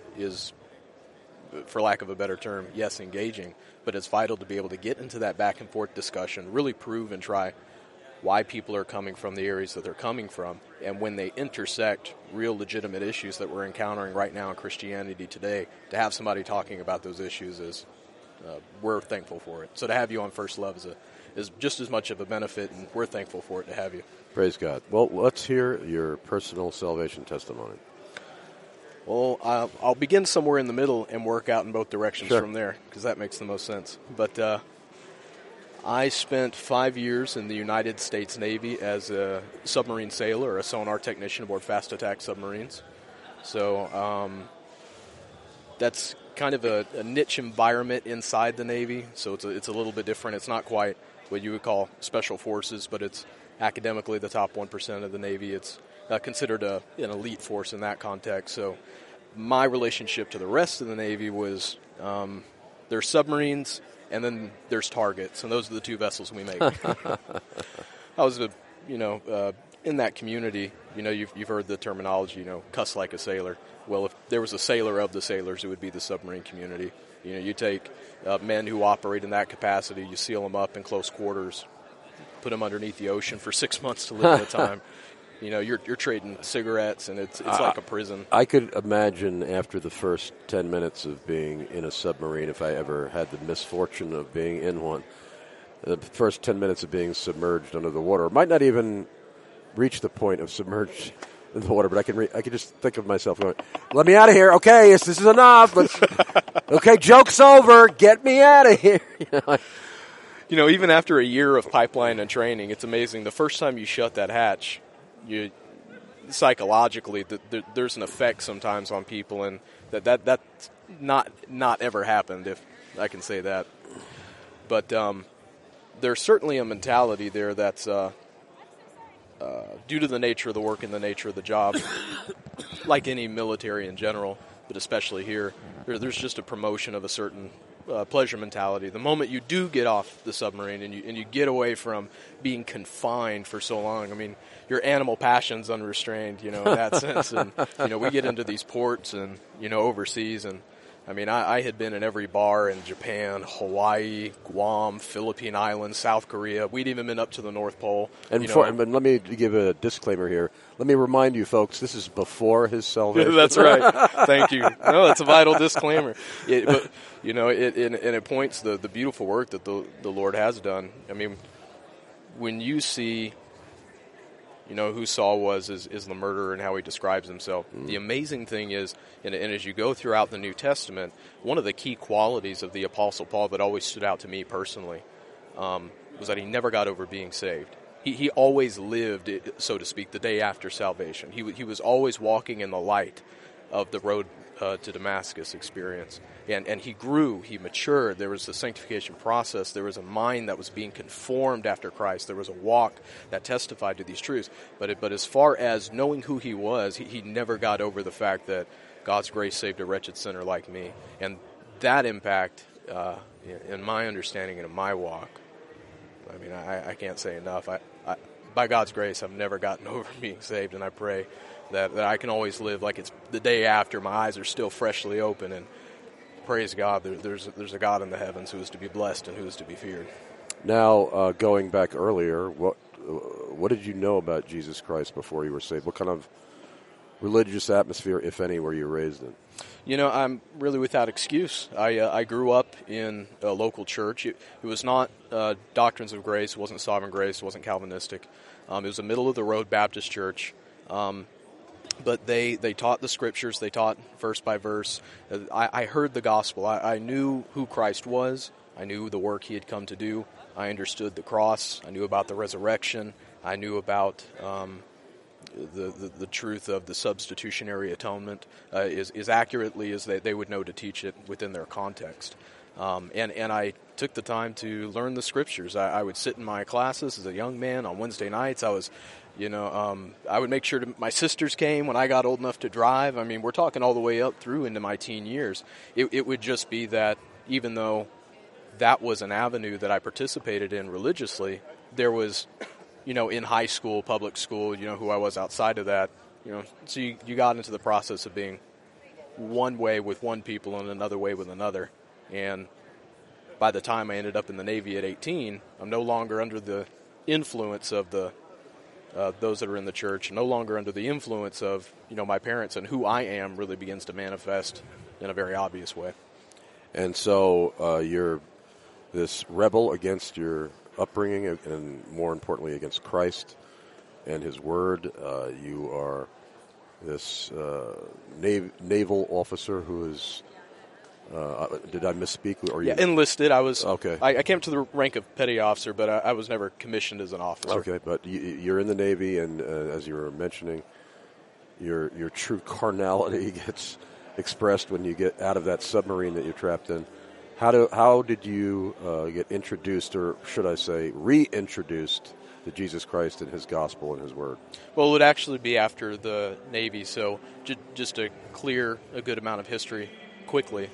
for lack of a better term, yes, engaging, but it's vital to be able to get into that back and forth discussion, really prove and try why people are coming from the areas that they're coming from, and when they intersect real legitimate issues that we're encountering right now in Christianity today, to have somebody talking about those issues is, we're thankful for it. So to have you on First Love is just as much of a benefit, and we're thankful for it to have you. Praise God. Well, let's hear your personal salvation testimony. Well, I'll begin somewhere in the middle and work out in both directions from there, because that makes the most sense. But I spent 5 years in the United States Navy as a submarine sailor or a sonar technician aboard fast attack submarines. So that's kind of a niche environment inside the Navy, so it's a little bit different. It's not quite what you would call special forces, but it's academically the top 1% of the Navy. It's considered an elite force in that context. So my relationship to the rest of the Navy was there's submarines and then there's targets, and those are the two vessels we make. I was, in that community, you've heard the terminology, cuss like a sailor. Well, if there was a sailor of the sailors, it would be the submarine community. You take men who operate in that capacity, you seal them up in close quarters, put them underneath the ocean for 6 months to live at a time. You're trading cigarettes, and it's like a prison. I could imagine after the first 10 minutes of being in a submarine, if I ever had the misfortune of being in one, the first 10 minutes of being submerged under the water might not even reach the point of submerged in the water, but I could just think of myself going, "Let me out of here. Okay, this is enough. Okay, joke's over. Get me out of here." Even after a year of pipeline and training, it's amazing. The first time you shut that hatch, you psychologically there's an effect sometimes on people, and that's not ever happened, if I can say that. But there's certainly a mentality there that's due to the nature of the work and the nature of the job, like any military in general, but especially here, there's just a promotion of a certain pleasure mentality. The moment you do get off the submarine and you get away from being confined for so long, I mean, your animal passion's unrestrained, in that sense. And, we get into these ports and, overseas, and I mean, I had been in every bar in Japan, Hawaii, Guam, Philippine Islands, South Korea. We'd even been up to the North Pole. And let me give a disclaimer here. Let me remind you, folks, this is before his salvation. That's right. Thank you. No, that's a vital disclaimer. But it points the beautiful work that the Lord has done. I mean, when you see, who Saul is the murderer and how he describes himself. The amazing thing is, and as you go throughout the New Testament, one of the key qualities of the Apostle Paul that always stood out to me personally was that he never got over being saved. He always lived, so to speak, the day after salvation. He was always walking in the light of the road to Damascus experience. And he grew, he matured. There was the sanctification process. There was a mind that was being conformed after Christ. There was a walk that testified to these truths. But as far as knowing who he was, he never got over the fact that God's grace saved a wretched sinner like me. And that impact, in my understanding and in my walk, I mean, I can't say enough. By God's grace, I've never gotten over being saved, and I pray that I can always live like it's the day after. My eyes are still freshly open, and praise God, there's a God in the heavens who is to be blessed and who is to be feared. Now, going back earlier, what did you know about Jesus Christ before you were saved? What kind of religious atmosphere, if any, were you raised in? I'm really without excuse. I grew up in a local church. It was not Doctrines of Grace. It wasn't Sovereign Grace. It wasn't Calvinistic. It was a middle-of-the-road Baptist church. But they taught the Scriptures. They taught verse by verse. I heard the gospel. I knew who Christ was. I knew the work he had come to do. I understood the cross. I knew about the resurrection. I knew about the truth of the substitutionary atonement as accurately as they would know to teach it within their context. And I took the time to learn the scriptures. I would sit in my classes as a young man on Wednesday nights. I was, I would make sure my sisters came when I got old enough to drive. I mean, we're talking all the way up through into my teen years. It would just be that even though that was an avenue that I participated in religiously, there was, in high school, public school, who I was outside of that, so you got into the process of being one way with one people and another way with another. And by the time I ended up in the Navy at 18, I'm no longer under the influence of those that are in the church, no longer under the influence of, my parents, and who I am really begins to manifest in a very obvious way. And so you're this rebel against your upbringing and, more importantly, against Christ and His Word. You are this naval officer who is... did I misspeak? Or enlisted. I was okay. I came to the rank of petty officer, but I was never commissioned as an officer. Okay, but you're in the Navy, and as you were mentioning, your true carnality gets expressed when you get out of that submarine that you're trapped in. How did you get introduced, or should I say, reintroduced to Jesus Christ and His gospel and His Word? Well, it would actually be after the Navy, so just to clear a good amount of history quickly.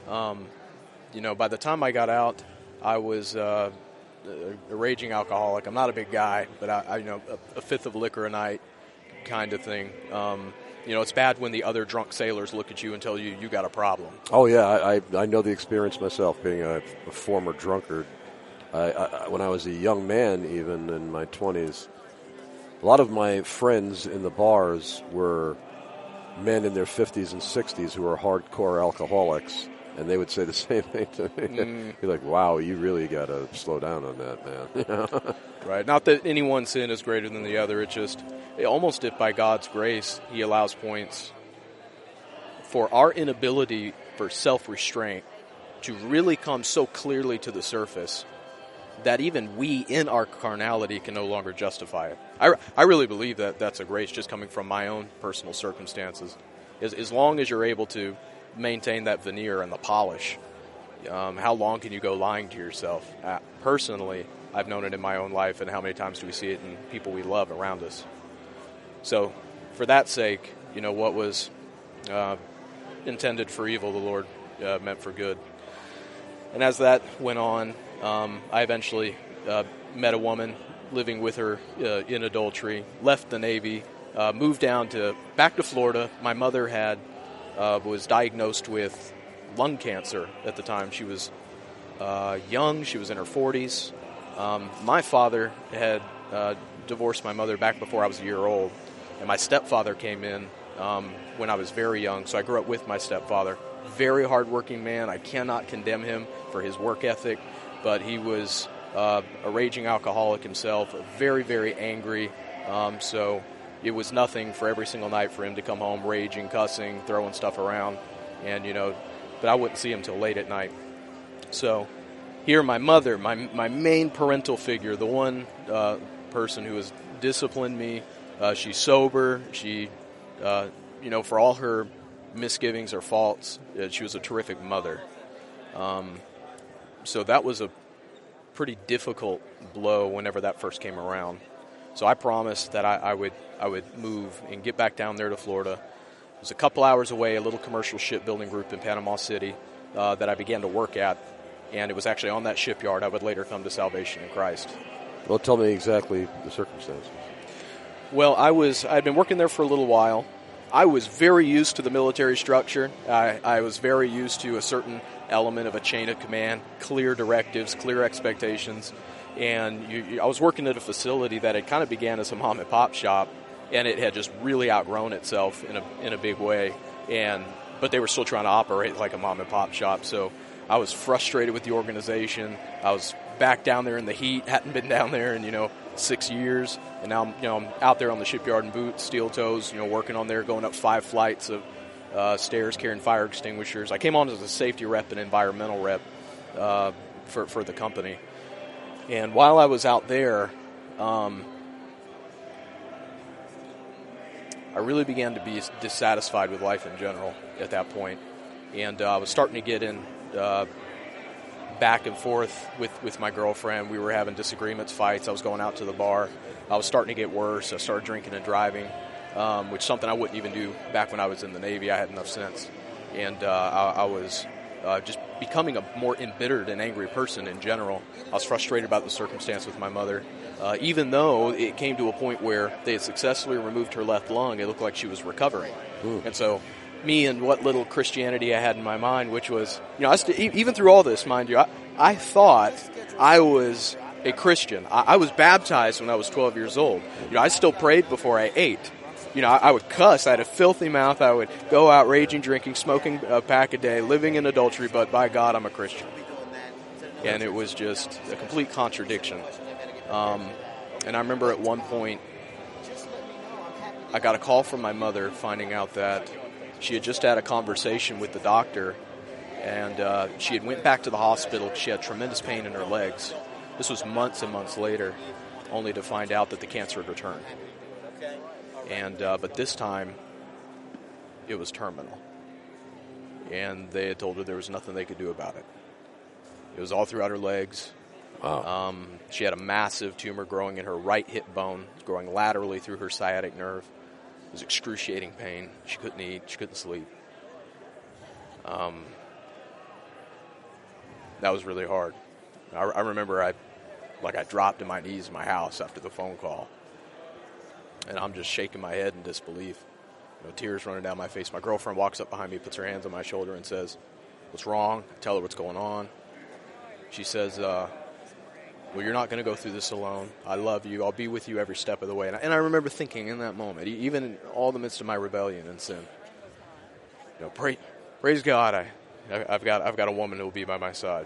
By the time I got out, I was a raging alcoholic. I'm not a big guy, but a fifth of liquor a night kind of thing. It's bad when the other drunk sailors look at you and tell you got a problem. Oh, yeah, I know the experience myself, being a former drunkard. When I was a young man, even in my 20s, a lot of my friends in the bars were men in their 50s and 60s who were hardcore alcoholics, and they would say the same thing to me. You're like, wow, you really got to slow down on that, man. Right. Not that any one sin is greater than the other. It's just almost if by God's grace He allows points for our inability for self-restraint to really come so clearly to the surface that even we in our carnality can no longer justify it. I really believe that that's a grace just coming from my own personal circumstances. As long as you're able to maintain that veneer and the polish, how long can you go lying to yourself? Personally, I've known it in my own life, and how many times do we see it in people we love around us? So for that sake, what was intended for evil, the Lord meant for good. And as that went on, I eventually met a woman living with her in adultery, left the Navy, moved back to Florida. My mother was diagnosed with lung cancer at the time. She was young. She was in her 40s. My father had divorced my mother back before I was a year old, and my stepfather came in when I was very young, so I grew up with my stepfather. Very hardworking man. I cannot condemn him for his work ethic, but he was a raging alcoholic himself, very, very angry. So it was nothing for every single night for him to come home raging, cussing, throwing stuff around, and but I wouldn't see him till late at night. So here, my mother, my main parental figure, the one person who has disciplined me. She's sober. She, for all her misgivings or faults, she was a terrific mother. So that was a pretty difficult blow whenever that first came around. So I promised that I would move and get back down there to Florida. It was a couple hours away, a little commercial shipbuilding group in Panama City that I began to work at, and it was actually on that shipyard I would later come to salvation in Christ. Well, tell me exactly the circumstances. Well, I'd been working there for a little while. I was very used to the military structure. I was very used to a certain element of a chain of command, clear directives, clear expectations. And I was working at a facility that had kind of began as a mom and pop shop, and it had just really outgrown itself in a big way. But they were still trying to operate like a mom and pop shop. So I was frustrated with the organization. I was back down there in the heat, hadn't been down there in 6 years, and now I'm out there on the shipyard in boots, steel toes, working on there, going up 5 flights of stairs, carrying fire extinguishers. I came on as a safety rep and environmental rep for the company. And while I was out there, really began to be dissatisfied with life in general at that point. And I was starting to get in back and forth with my girlfriend. We were having disagreements, fights. I was going out to the bar. I was starting to get worse. I started drinking and driving, which is something I wouldn't even do back when I was in the Navy. I had enough sense. And I was just becoming a more embittered and angry person in general. I was frustrated about the circumstance with my mother. Even though it came to a point where they had successfully removed her left lung, it looked like she was recovering. Ooh. And so me and what little Christianity I had in my mind, which was, even through all this, mind you, I thought I was a Christian. I was baptized when I was 12 years old. I still prayed before I ate. I would cuss. I had a filthy mouth. I would go out raging, drinking, smoking a pack a day, living in adultery, but by God, I'm a Christian. And it was just a complete contradiction. And I remember at one point, I got a call from my mother finding out that she had just had a conversation with the doctor, and she had went back to the hospital. She had tremendous pain in her legs. This was months and months later, only to find out that the cancer had returned. And but this time, it was terminal. And they had told her there was nothing they could do about it. It was all throughout her legs. Wow. She had a massive tumor growing in her right hip bone, growing laterally through her sciatic nerve. It was excruciating pain. She couldn't eat. She couldn't sleep. That was really hard. I remember I dropped to my knees in my house after the phone call. And I'm just shaking my head in disbelief. Tears running down my face. My girlfriend walks up behind me, puts her hands on my shoulder and says, "What's wrong?" I tell her what's going on. She says, well, you're not going to go through this alone. I love you. I'll be with you every step of the way. And I remember thinking in that moment, even in all the midst of my rebellion and sin, praise God, I've got a woman who will be by my side.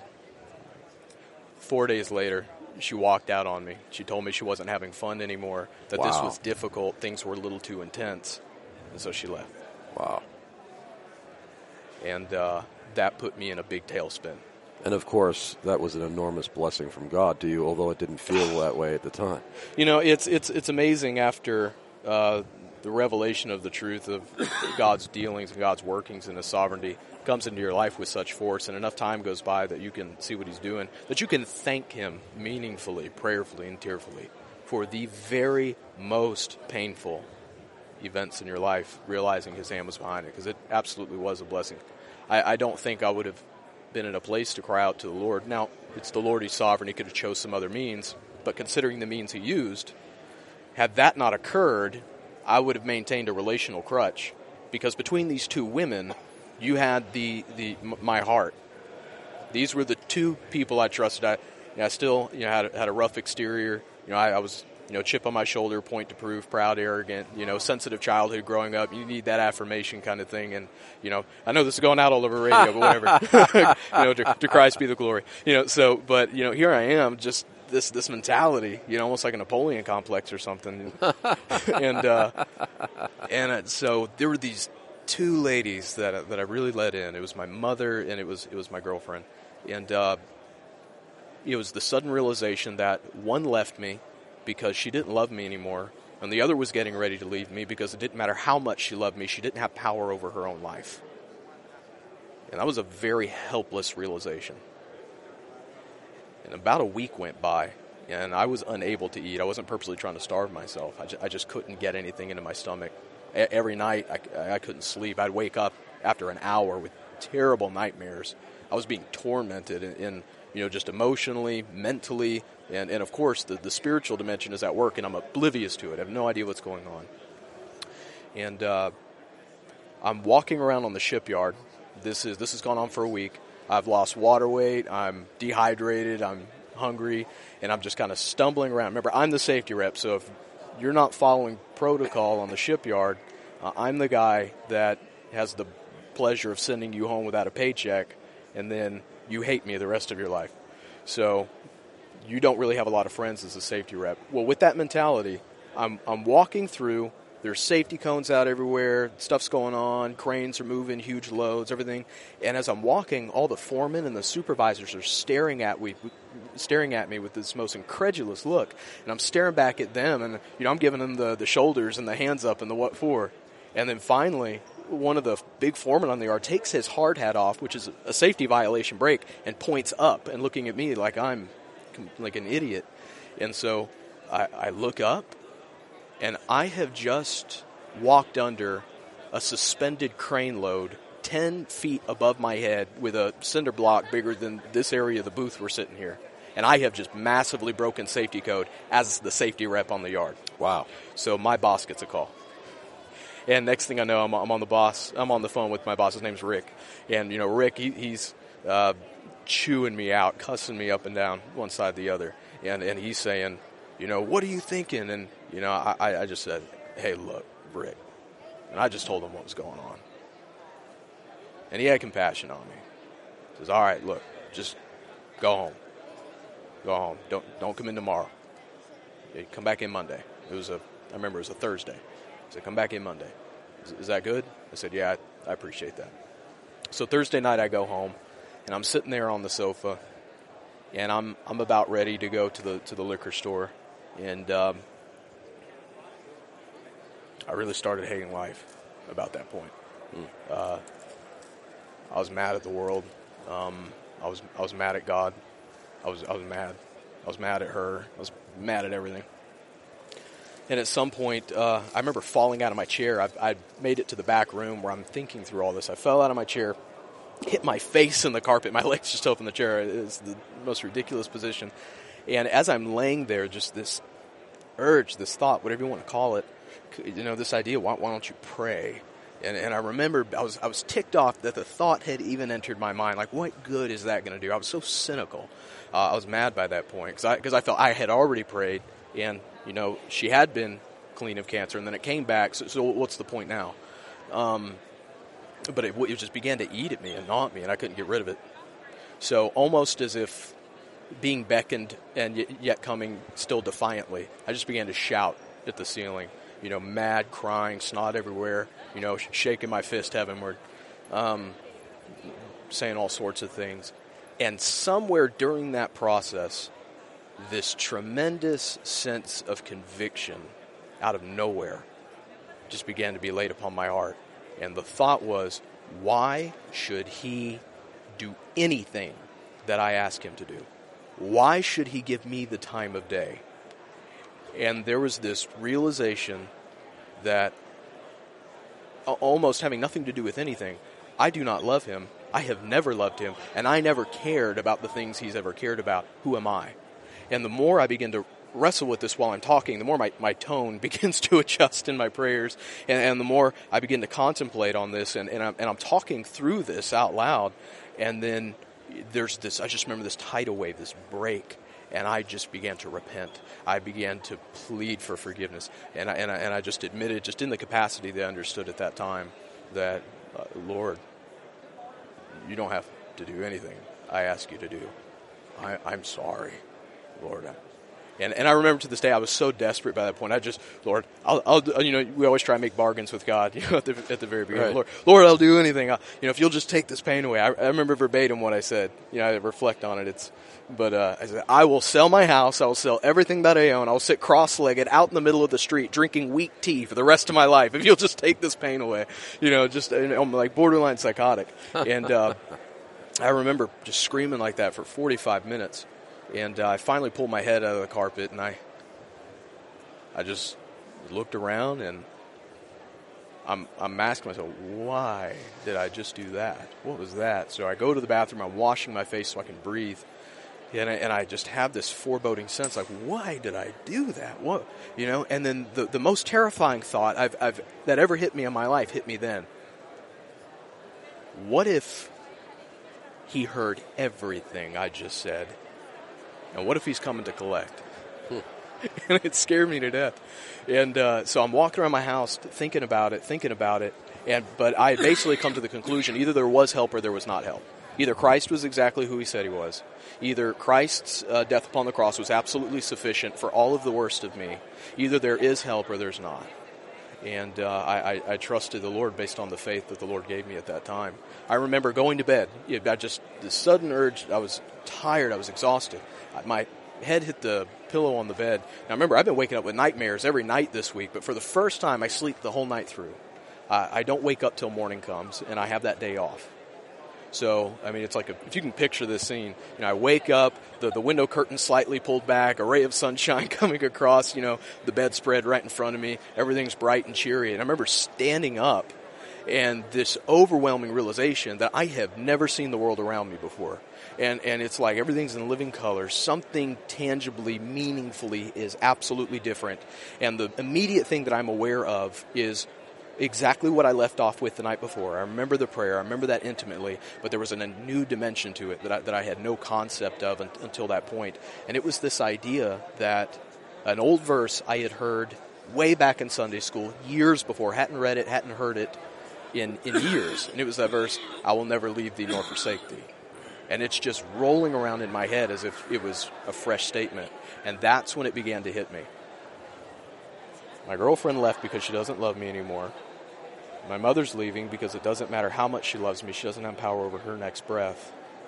4 days later, she walked out on me. She told me she wasn't having fun anymore, that This was difficult, things were a little too intense, and so she left. Wow. And that put me in a big tailspin. And, of course, that was an enormous blessing from God to you, although it didn't feel that way at the time. It's amazing after the revelation of the truth of God's dealings and God's workings and His sovereignty comes into your life with such force, and enough time goes by that you can see what He's doing, that you can thank Him meaningfully, prayerfully, and tearfully for the very most painful events in your life, realizing His hand was behind it, because it absolutely was a blessing. I don't think I would have been in a place to cry out to the Lord. Now, it's the Lord, He's sovereign. He could have chose some other means, but considering the means He used, had that not occurred, I would have maintained a relational crutch, because between these two women, you had my heart. These were the two people I trusted. I still had a rough exterior. I was chip on my shoulder, point to prove, proud, arrogant, sensitive childhood growing up. You need that affirmation kind of thing. And, I know this is going out all over radio, but whatever. To Christ be the glory. But here I am, just this mentality, almost like a Napoleon complex or something. And so there were these two ladies that I really let in. It was my mother and it was my girlfriend. And it was the sudden realization that one left me because she didn't love me anymore, and the other was getting ready to leave me because it didn't matter how much she loved me, she didn't have power over her own life. And that was a very helpless realization. And about a week went by, and I was unable to eat. I wasn't purposely trying to starve myself. I just couldn't get anything into my stomach. Every night, I couldn't sleep. I'd wake up after an hour with terrible nightmares. I was being tormented in just emotionally, mentally, and of course, the spiritual dimension is at work, and I'm oblivious to it. I have no idea what's going on. And I'm walking around on the shipyard. This has gone on for a week. I've lost water weight. I'm dehydrated. I'm hungry, and I'm just kind of stumbling around. Remember, I'm the safety rep, so if you're not following protocol on the shipyard, I'm the guy that has the pleasure of sending you home without a paycheck, and then you hate me the rest of your life. So you don't really have a lot of friends as a safety rep. Well, with that mentality, I'm walking through. There's safety cones out everywhere. Stuff's going on. Cranes are moving, huge loads, everything. And as I'm walking, all the foremen and the supervisors are staring at me with this most incredulous look. And I'm staring back at them, and I'm giving them the shoulders and the hands up and the what for. And then finally, one of the big foremen on the yard takes his hard hat off, which is a safety violation brake, and points up and looking at me like I'm like an idiot. And so I look up, and I have just walked under a suspended crane load 10 feet above my head with a cinder block bigger than this area of the booth we're sitting here. And I have just massively broken safety code as the safety rep on the yard. Wow. So my boss gets a call. And next thing I know, I'm on the phone with my boss. His name's Rick. And, you know, Rick, he's chewing me out, cussing me up and down one side or the other. And he's saying, you know, what are you thinking? And, you know, I just said, hey, look, Rick. And I just told him what was going on. And he had compassion on me. He says, all right, look, just go home. Go home. Don't come in tomorrow. You come back in Monday. I remember it was a Thursday. He said, come back in Monday. Is that good? I said, yeah, I appreciate that. So Thursday night I go home, and I'm sitting there on the sofa, and I'm about ready to go to the liquor store, and I really started hating life about that point. I was mad at the world. I was mad at God. I was mad. I was mad at her. I was mad at everything. And at some point, I remember falling out of my chair. I made it to the back room where I'm thinking through all this. I fell out of my chair, hit my face in the carpet. My legs just open the chair. It's the most ridiculous position. And as I'm laying there, just this urge, this thought, whatever you want to call it, you know, this idea, why don't you pray? And I remember I was ticked off that the thought had even entered my mind. Like, what good is that going to do? I was so cynical. I was mad by that point because I felt I had already prayed, and you know she had been clean of cancer, and then it came back. So what's the point now? But it just began to eat at me and gnaw at me, and I couldn't get rid of it. So almost as if being beckoned and yet coming still defiantly, I just began to shout at the ceiling. You know, mad, crying, snot everywhere, you know, shaking my fist heavenward, saying all sorts of things. And somewhere during that process, this tremendous sense of conviction out of nowhere just began to be laid upon my heart. And the thought was, why should he do anything that I ask him to do? Why should he give me the time of day? And there was this realization that almost having nothing to do with anything, I do not love him. I have never loved him, and I never cared about the things he's ever cared about. Who am I? And the more I begin to wrestle with this while I'm talking, the more my tone begins to adjust in my prayers, and the more I begin to contemplate on this, and I'm talking through this out loud, and then there's this, I just remember this tidal wave, this break, and I just began to repent. I began to plead for forgiveness, and I just admitted, just in the capacity that I understood at that time, that Lord, you don't have to do anything I ask you to do. I'm sorry, Lord. And I remember to this day, I was so desperate by that point. I just, Lord, I'll you know, we always try and make bargains with God, you know, at the very beginning. Right. Lord, I'll do anything. You know, if you'll just take this pain away. I remember verbatim what I said. You know, I reflect on it. I said, I will sell my house. I will sell everything that I own. I will sit cross-legged out in the middle of the street drinking weak tea for the rest of my life if you'll just take this pain away. You know, just I'm like borderline psychotic. And I remember just screaming like that for 45 minutes. And I finally pulled my head out of the carpet, and I just looked around, and I'm asking myself, why did I just do that? What was that? So I go to the bathroom, I'm washing my face so I can breathe, and I just have this foreboding sense, like, why did I do that? What, you know? And then the most terrifying thought that ever hit me in my life hit me then. What if he heard everything I just said? And what if he's coming to collect? And it scared me to death. And so I'm walking around my house thinking about it. But I had basically come to the conclusion, either there was help or there was not help. Either Christ was exactly who he said he was. Either Christ's death upon the cross was absolutely sufficient for all of the worst of me. Either there is help or there's not. And I trusted the Lord based on the faith that the Lord gave me at that time. I remember going to bed. The sudden urge, I was tired, I was exhausted. My head hit the pillow on the bed. Now remember, I've been waking up with nightmares every night this week, but for the first time I sleep the whole night through. I don't wake up till morning comes, and I have that day off. So, I mean, it's like if you can picture this scene, I wake up, the window curtain slightly pulled back, a ray of sunshine coming across, the bedspread right in front of me, everything's bright and cheery. And I remember standing up and this overwhelming realization that I have never seen the world around me before. And it's like everything's in living color. Something tangibly, meaningfully is absolutely different. And the immediate thing that I'm aware of is exactly what I left off with the night before. I remember the prayer. I remember that intimately, but there was a new dimension to it that I had no concept of until that point. And it was this idea that an old verse I had heard way back in Sunday school years before, hadn't read it, hadn't heard it in years. And it was that verse, I will never leave thee nor forsake thee. And it's just rolling around in my head as if it was a fresh statement. And that's when it began to hit me. My girlfriend left because she doesn't love me anymore. My mother's leaving because it doesn't matter how much she loves me, she doesn't have power over her next breath.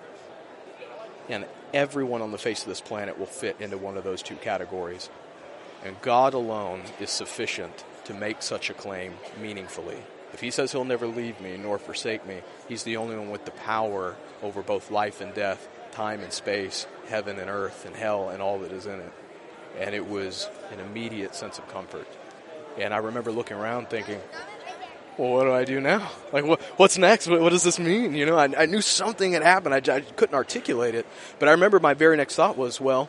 And everyone on the face of this planet will fit into one of those two categories. And God alone is sufficient to make such a claim meaningfully. If he says he'll never leave me nor forsake me, he's the only one with the power over both life and death, time and space, heaven and earth, and hell and all that is in it. And it was an immediate sense of comfort. And I remember looking around thinking, well, what do I do now? Like, what's next? What does this mean? I knew something had happened. I couldn't articulate it. But I remember my very next thought was, well,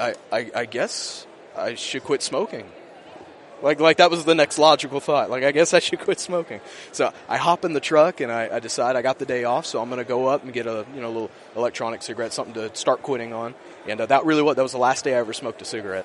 I guess I should quit smoking. Like that was the next logical thought. Like, I guess I should quit smoking. So I hop in the truck and I decide I got the day off, so I'm going to go up and get a little electronic cigarette, something to start quitting on. And that was the last day I ever smoked a cigarette.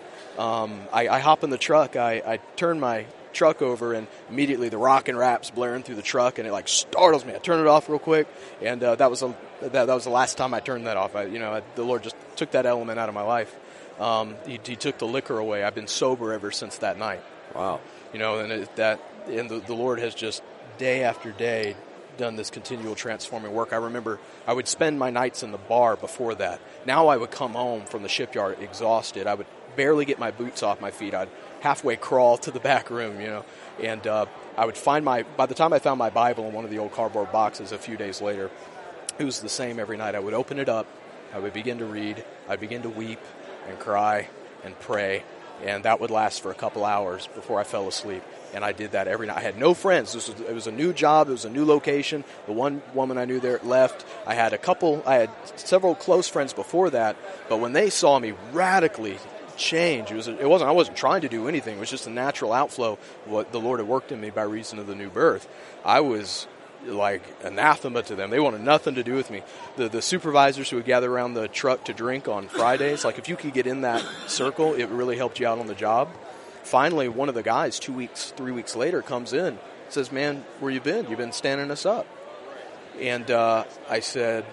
I hop in the truck. I turn my truck over, and immediately the rock and rap's blaring through the truck, and it startles me. I turn it off real quick, and that was the last time I turned that off. The Lord just took that element out of my life. He took the liquor away. I've been sober ever since that night. Wow. And the Lord has just day after day done this continual transforming work. I remember I would spend my nights in the bar before that. Now I would come home from the shipyard exhausted. I would barely get my boots off my feet. I'd halfway crawl to the back room, and I would by the time I found my Bible in one of the old cardboard boxes a few days later, it was the same every night. I would open it up, I would begin to read, I'd begin to weep and cry and pray, and that would last for a couple hours before I fell asleep. And I did that every night. I had no friends. It was a new job. It was a new location. The one woman I knew there left. I had several close friends before that, but when they saw me radically change, I wasn't trying to do anything. It was just a natural outflow of what the Lord had worked in me by reason of the new birth. I was like anathema to them. They wanted nothing to do with me. The supervisors who would gather around the truck to drink on Fridays, like if you could get in that circle, it really helped you out on the job. Finally, one of the guys 3 weeks later comes in, says, "Man, where you been? You've been standing us up." And I said,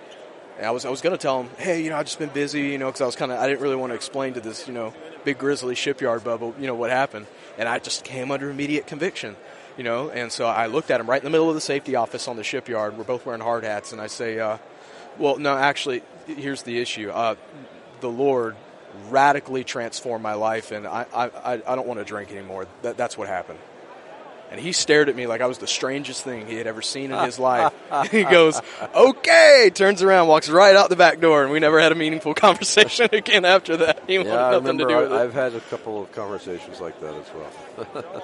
I was going to tell him, "Hey, I've just been busy, because I didn't really want to explain to this, big grizzly shipyard bubble, what happened." And I just came under immediate conviction, and so I looked at him right in the middle of the safety office on the shipyard. We're both wearing hard hats, and I say, well, no, actually, here's the issue. The Lord radically transformed my life, and I don't want to drink anymore. That's what happened. And he stared at me like I was the strangest thing he had ever seen in his life. He goes, "Okay," turns around, walks right out the back door, and we never had a meaningful conversation again after that. He wanted nothing to do with it. I've had a couple of conversations like that as well.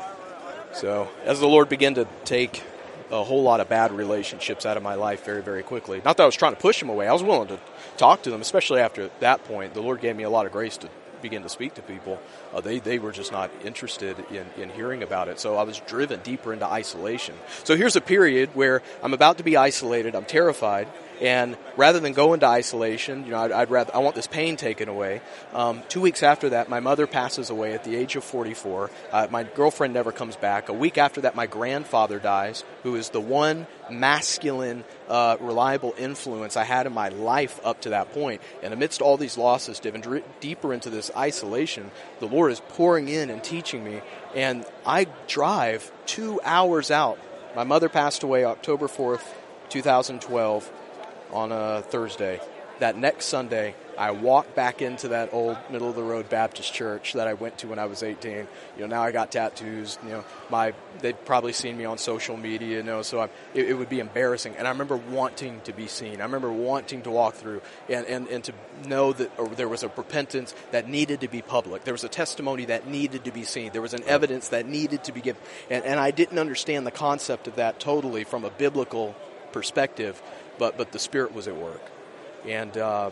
So, as the Lord began to take a whole lot of bad relationships out of my life very, very quickly. Not that I was trying to push them away. I was willing to talk to them, especially after that point. The Lord gave me a lot of grace to begin to speak to people. They were just not interested in hearing about it. So I was driven deeper into isolation. So here's a period where I'm about to be isolated. I'm terrified. And rather than go into isolation, I want this pain taken away. 2 weeks after that, my mother passes away at the age of 44. My girlfriend never comes back. A week after that, my grandfather dies, who is the one masculine, reliable influence I had in my life up to that point. And amidst all these losses, diving deeper into this isolation, the Lord is pouring in and teaching me. And I drive 2 hours out. My mother passed away October 4th, 2012. On a Thursday, that next Sunday, I walked back into that old middle-of-the-road Baptist church that I went to when I was 18. Now I got tattoos. They'd probably seen me on social media, so it would be embarrassing. And I remember wanting to be seen. I remember wanting to walk through and to know that there was a repentance that needed to be public. There was a testimony that needed to be seen. There was an evidence that needed to be given. And I didn't understand the concept of that totally from a biblical perspective, but the Spirit was at work. And I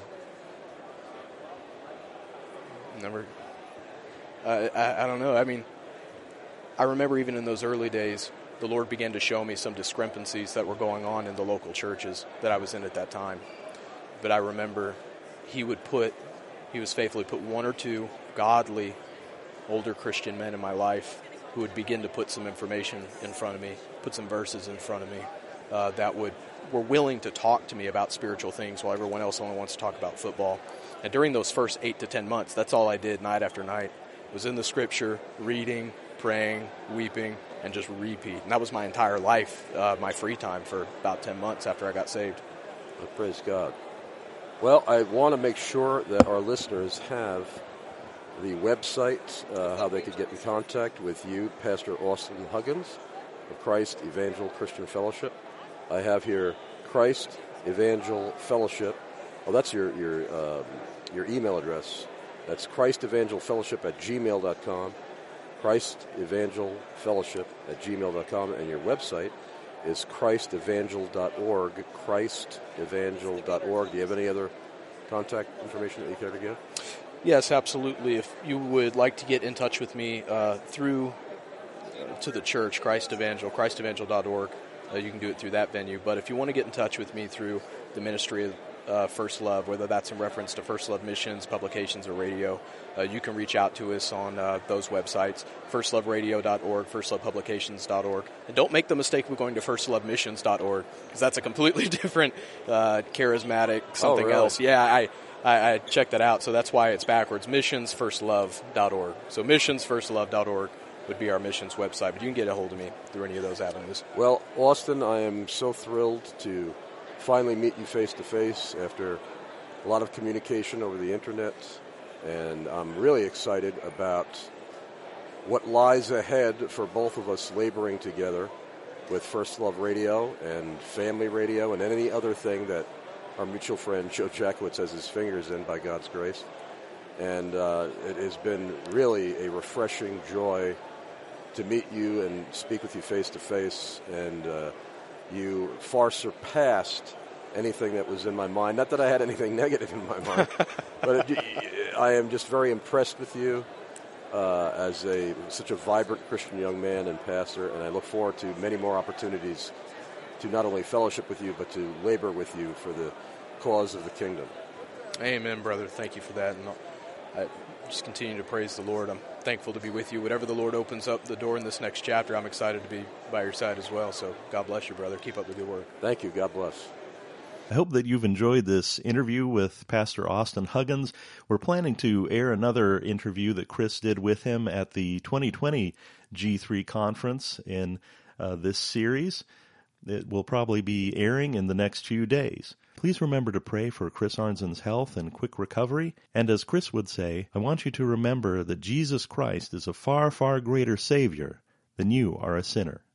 don't know. I mean, I remember even in those early days, the Lord began to show me some discrepancies that were going on in the local churches that I was in at that time. But I remember He was faithfully put one or two godly, older Christian men in my life who would begin to put some information in front of me, put some verses in front of me that were willing to talk to me about spiritual things while everyone else only wants to talk about football. And during those first 8 to 10 months, that's all I did night after night. Was in the Scripture, reading, praying, weeping, and just repeat. And that was my entire life, my free time for about 10 months after I got saved. Well, praise God. Well, I want to make sure that our listeners have the website, how they could get in contact with you, Pastor Austin Huggins of Christ Evangel Christian Fellowship. I have here Christ Evangel Fellowship. Oh, that's your email address. That's christevangelfellowship@gmail.com. christevangelfellowship@gmail.com. And your website is christevangel.org. christevangel.org. Do you have any other contact information that you care to give? Yes, absolutely. If you would like to get in touch with me through to the church, christevangel.org, you can do it through that venue. But if you want to get in touch with me through the ministry of First Love, whether that's in reference to First Love Missions, publications, or radio, you can reach out to us on those websites, firstloveradio.org, firstlovepublications.org. And don't make the mistake of going to firstlovemissions.org, because that's a completely different charismatic something else. Yeah, I checked that out, so that's why it's backwards. Missionsfirstlove.org. So missionsfirstlove.org would be our missions website, but you can get a hold of me through any of those avenues. Well, Austin, I am so thrilled to finally meet you face-to-face after a lot of communication over the internet, and I'm really excited about what lies ahead for both of us laboring together with First Love Radio and Family Radio and any other thing that our mutual friend Joe Jackowitz has his fingers in, by God's grace. And it has been really a refreshing joy to meet you and speak with you face-to-face, and you far surpassed anything that was in my mind. Not that I had anything negative in my mind, but I am just very impressed with you as such a vibrant Christian young man and pastor, and I look forward to many more opportunities to not only fellowship with you, but to labor with you for the cause of the kingdom. Amen, brother. Thank you for that. And I just continue to praise the Lord. I'm thankful to be with you. Whatever the Lord opens up the door in this next chapter, I'm excited to be by your side as well. So God bless you, brother. Keep up the good work. Thank you. God bless. I hope that you've enjoyed this interview with Pastor Austin Huggins. We're planning to air another interview that Chris did with him at the 2020 G3 conference in this series. It will probably be airing in the next few days. Please remember to pray for Chris Arnzen's health and quick recovery. And as Chris would say, I want you to remember that Jesus Christ is a far, far greater Savior than you are a sinner.